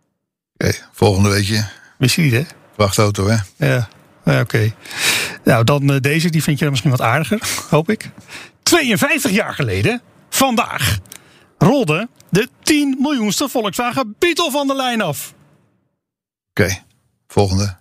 S2: Oké, volgende weetje.
S3: Wist je niet, hè?
S2: Vrachtauto, hè?
S3: Ja, ja, oké. Nou, dan uh, deze, die vind je misschien wat aardiger, hoop ik. tweeënvijftig jaar geleden, vandaag, rolde de tien miljoenste Volkswagen Beetle van de lijn af.
S2: Oké, volgende.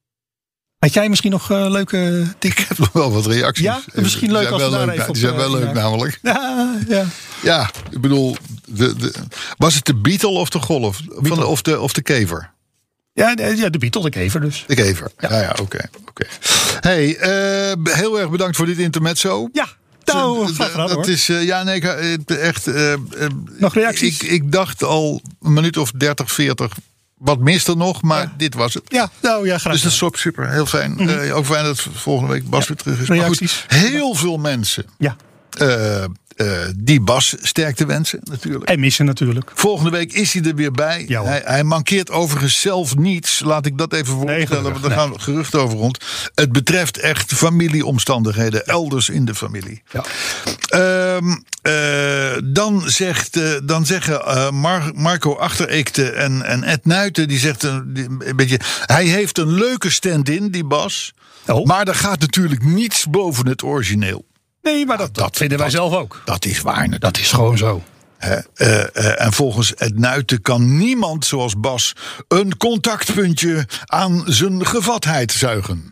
S3: Had jij misschien nog uh, leuke
S2: Ik heb nog wel wat reacties.
S3: Ja, misschien leuk
S2: Die zijn
S3: als we
S2: wel
S3: daar
S2: leuk,
S3: even op,
S2: Die zijn wel
S3: uh,
S2: leuk
S3: inhaken.
S2: namelijk.
S3: Ja, ja.
S2: Ja, ik bedoel, de, de, was het de Beetle of de Golf? Van de, of, de, of de Kever?
S3: Ja, de, ja, de Beetle, de Kever dus.
S2: De Kever. Ja, ja, oké. Okay, oké. Hey, uh, heel erg bedankt voor dit intermezzo.
S3: Ja, nou,
S2: D-
S3: graag gedaan,
S2: dat
S3: hoor.
S2: is, uh, ja, nee, ik, uh, echt. Uh, uh,
S3: Nog reacties?
S2: Ik, ik dacht al een minuut of dertig, veertig. Wat mist er nog, maar
S3: Ja.
S2: dit was het.
S3: Ja, nou ja, graag
S2: Dus dat
S3: gedaan.
S2: is super, heel fijn. Mm-hmm. Uh, ook fijn dat volgende week Bas
S3: Ja.
S2: weer terug is.
S3: Reacties.
S2: Maar goed, heel veel mensen
S3: Ja,
S2: uh, uh, die Bas sterkte wensen natuurlijk.
S3: En missen natuurlijk.
S2: Volgende week is hij er weer bij.
S3: Ja,
S2: hij, hij mankeert overigens zelf niets. Laat ik dat even voorstellen,
S3: nee,
S2: want er gaan geruchten over rond. Het betreft echt familieomstandigheden, elders in de familie.
S3: Ja.
S2: Uh, uh, dan, zegt, uh, dan zeggen uh, Mar- Marco Achtereekte en, en Ed Nuiten, die zegt een, een beetje, hij heeft een leuke stand-in, die Bas. Oh. Maar er gaat natuurlijk niets boven het origineel.
S3: Nee, maar dat, dat, dat vinden wij
S2: dat,
S3: zelf ook.
S2: Dat is waar natuurlijk.
S3: Dat is gewoon zo.
S2: He, uh, uh, en volgens Ed Nuiten kan niemand zoals Bas een contactpuntje aan zijn gevatheid zuigen.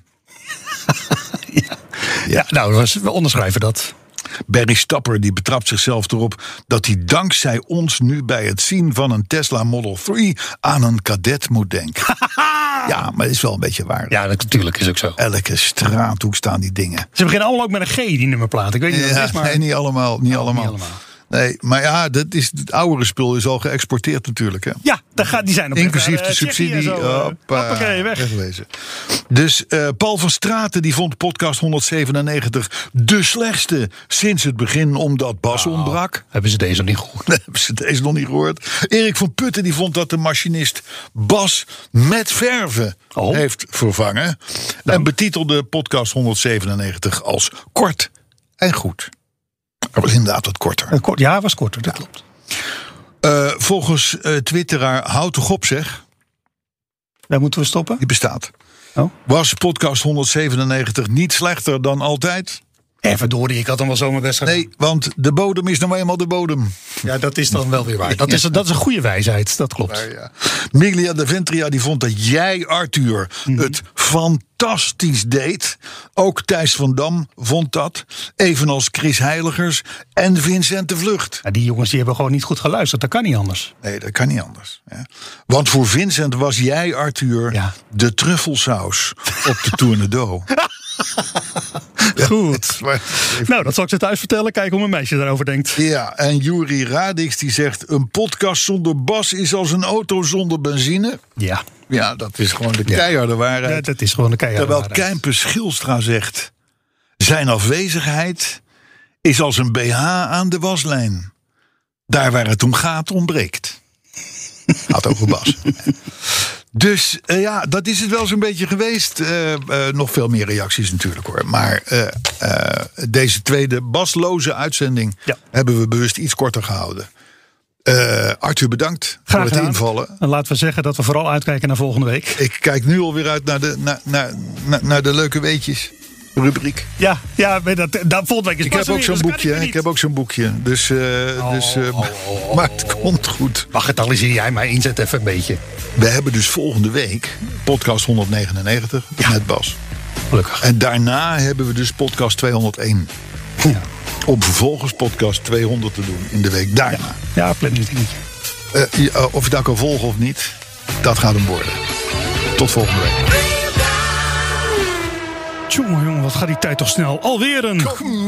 S3: ja. ja, nou, we onderschrijven dat.
S2: Barry Stapper die betrapt zichzelf erop dat hij dankzij ons nu bij het zien van een Tesla Model drie aan een Kadett moet denken. Ja, maar het is wel een beetje waar.
S3: Ja, dat, natuurlijk is ook zo.
S2: Elke straathoek staan die dingen.
S3: Ze beginnen allemaal ook met een G, die nummerplaat. Ik weet niet
S2: ja,
S3: wat het is, maar...
S2: Nee, niet allemaal. Niet
S3: oh,
S2: allemaal.
S3: Niet allemaal.
S2: Nee, maar ja, dat is, het oudere spul is al geëxporteerd natuurlijk. Hè?
S3: Ja, daar gaat, die zijn op
S2: inclusief
S3: naar,
S2: de
S3: uh,
S2: subsidie.
S3: Hoppakee, weg.
S2: Wegwezen. Dus uh, Paul van Straten die vond podcast honderdzevenennegentig de slechtste sinds het begin, omdat Bas oh, ontbrak.
S3: Hebben ze deze nog niet gehoord?
S2: hebben ze deze nog niet gehoord. Erik van Putten die vond dat de machinist Bas met verven oh. heeft vervangen. Nou. En betitelde podcast honderdzevenennegentig als kort en goed. Dat was inderdaad wat korter.
S3: Kort, ja, was korter, dat ja. klopt.
S2: Uh, volgens uh, twitteraar Houd toch op zeg.
S3: Daar moeten we stoppen?
S2: Die bestaat.
S3: Oh.
S2: Was podcast honderdzevenennegentig niet slechter dan altijd?
S3: Eh, verdorie, ik had hem wel zo mijn best gedaan.
S2: Nee, want de bodem is nou eenmaal de bodem.
S3: Ja, dat is dan wel weer waar. Dat is, dat is een goede wijsheid, dat klopt.
S2: Ja, ja. Miglia de Ventria die vond dat jij, Arthur, mm-hmm. het fantastisch deed. Ook Thijs van Dam vond dat. Evenals Chris Heiligers en Vincent de Vlucht.
S3: Ja, die jongens die hebben gewoon niet goed geluisterd. Dat kan niet anders.
S2: Nee, dat kan niet anders. Ja. Want voor Vincent was jij, Arthur, ja. de truffelsaus op de Tournedo.
S3: Goed. Ja, nou, dat zal ik ze thuis vertellen. Kijken hoe mijn meisje daarover denkt.
S2: Ja, en Juri Radix die zegt, een podcast zonder Bas is als een auto zonder benzine.
S3: Ja.
S2: Ja, dat is gewoon de keiharde
S3: ja.
S2: waarheid.
S3: Ja, dat is gewoon de keiharde
S2: Terwijl
S3: waarheid.
S2: Kijmpus Schilstra zegt, zijn afwezigheid is als een B H aan de waslijn. Daar waar het om gaat ontbreekt. Had over Bas. Dus uh, ja, dat is het wel zo'n beetje geweest. Uh, uh, nog veel meer reacties natuurlijk hoor. Maar uh, uh, deze tweede basloze uitzending ja. hebben we bewust iets korter gehouden. Uh, Arthur, bedankt
S3: Graag
S2: voor het
S3: gedaan.
S2: invallen.
S3: En laten we zeggen dat we vooral uitkijken naar volgende week.
S2: Ik kijk nu alweer uit naar de, naar, naar, naar, naar de leuke weetjes. Rubriek.
S3: Ja, ja dat, dat volgende week is
S2: ik heb ook
S3: weer,
S2: zo'n
S3: dus
S2: boekje. Ik heb ook zo'n boekje. Dus, uh,
S3: oh,
S2: dus uh,
S3: oh, oh, oh,
S2: maar het komt goed.
S3: Bagatelliseer jij mij inzet even een beetje.
S2: We hebben dus volgende week podcast honderdnegenennegentig ja. met Bas.
S3: Gelukkig.
S2: En daarna hebben we dus podcast tweehonderdéén. Ja. Om vervolgens podcast tweehonderd te doen in de week daarna.
S3: Ja, ja planning dingetje.
S2: Uh, uh, of je dat kan volgen of niet, dat gaat hem worden. Tot volgende week.
S3: Jongen, jongen, wat gaat die tijd toch snel. Alweer een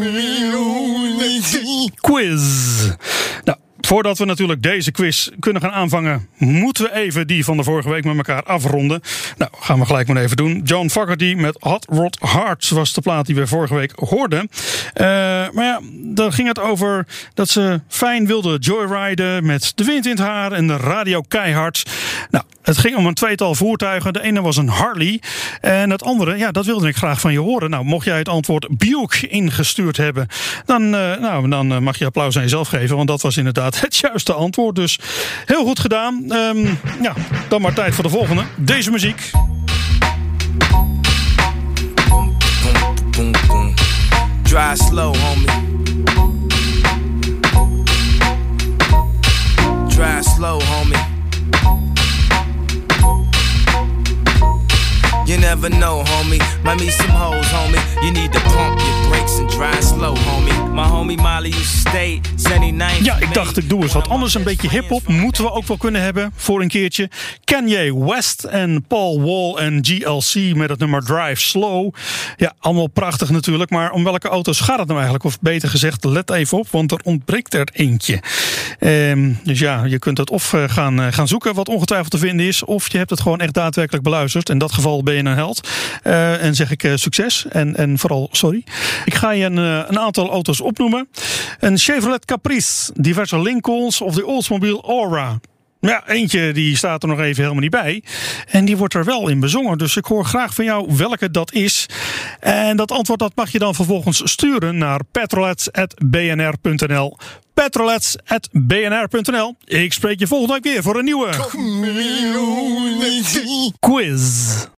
S3: quiz. Nou, voordat we natuurlijk deze quiz kunnen gaan aanvangen, moeten we even die van de vorige week met elkaar afronden. Nou, gaan we gelijk maar even doen. John Fogerty met Hot Rod Hearts was de plaat die we vorige week hoorden. Uh, maar ja, dan ging het over dat ze fijn wilden joyriden met de wind in het haar en de radio keihard. Nou, het ging om een tweetal voertuigen. De ene was een Harley en het andere, ja, dat wilde ik graag van je horen. Nou, mocht jij het antwoord Buick ingestuurd hebben, dan, uh, nou, dan mag je applaus aan jezelf geven, want dat was inderdaad het juiste antwoord. Dus heel goed gedaan. Um, ja, dan maar tijd voor de volgende. Deze muziek.
S4: Drive slow, homie. Drive slow, homie. You never know, homie. Might meet some hoes, homie. You need to pump your brakes and drive slow, homie. My homie Molly used to stay seventy-nine.
S3: Ja, ik dacht ik doe eens wat anders. Een beetje hip-hop moeten we ook wel kunnen hebben voor een keertje. Kanye West en Paul Wall en G L C met het nummer Drive Slow. Ja, allemaal prachtig natuurlijk. Maar om welke auto's gaat het nou eigenlijk? Of beter gezegd, let even op, want er ontbreekt er eentje. Um, dus ja, je kunt het of gaan, uh, gaan zoeken wat ongetwijfeld te vinden is. Of je hebt het gewoon echt daadwerkelijk beluisterd. In dat geval ben je een held. Uh, en zeg ik uh, succes. En, en vooral sorry. Ik ga je een, uh, een aantal auto's opnoemen. noemen. Een Chevrolet Caprice, diverse Lincolns of de Oldsmobile Aura. Ja, eentje die staat er nog even helemaal niet bij. En die wordt er wel in bezongen. Dus ik hoor graag van jou welke dat is. En dat antwoord dat mag je dan vervolgens sturen naar petrolheads at b n r punt n l. petrolheads at b n r punt n l. Ik spreek je volgende week weer voor een nieuwe quiz.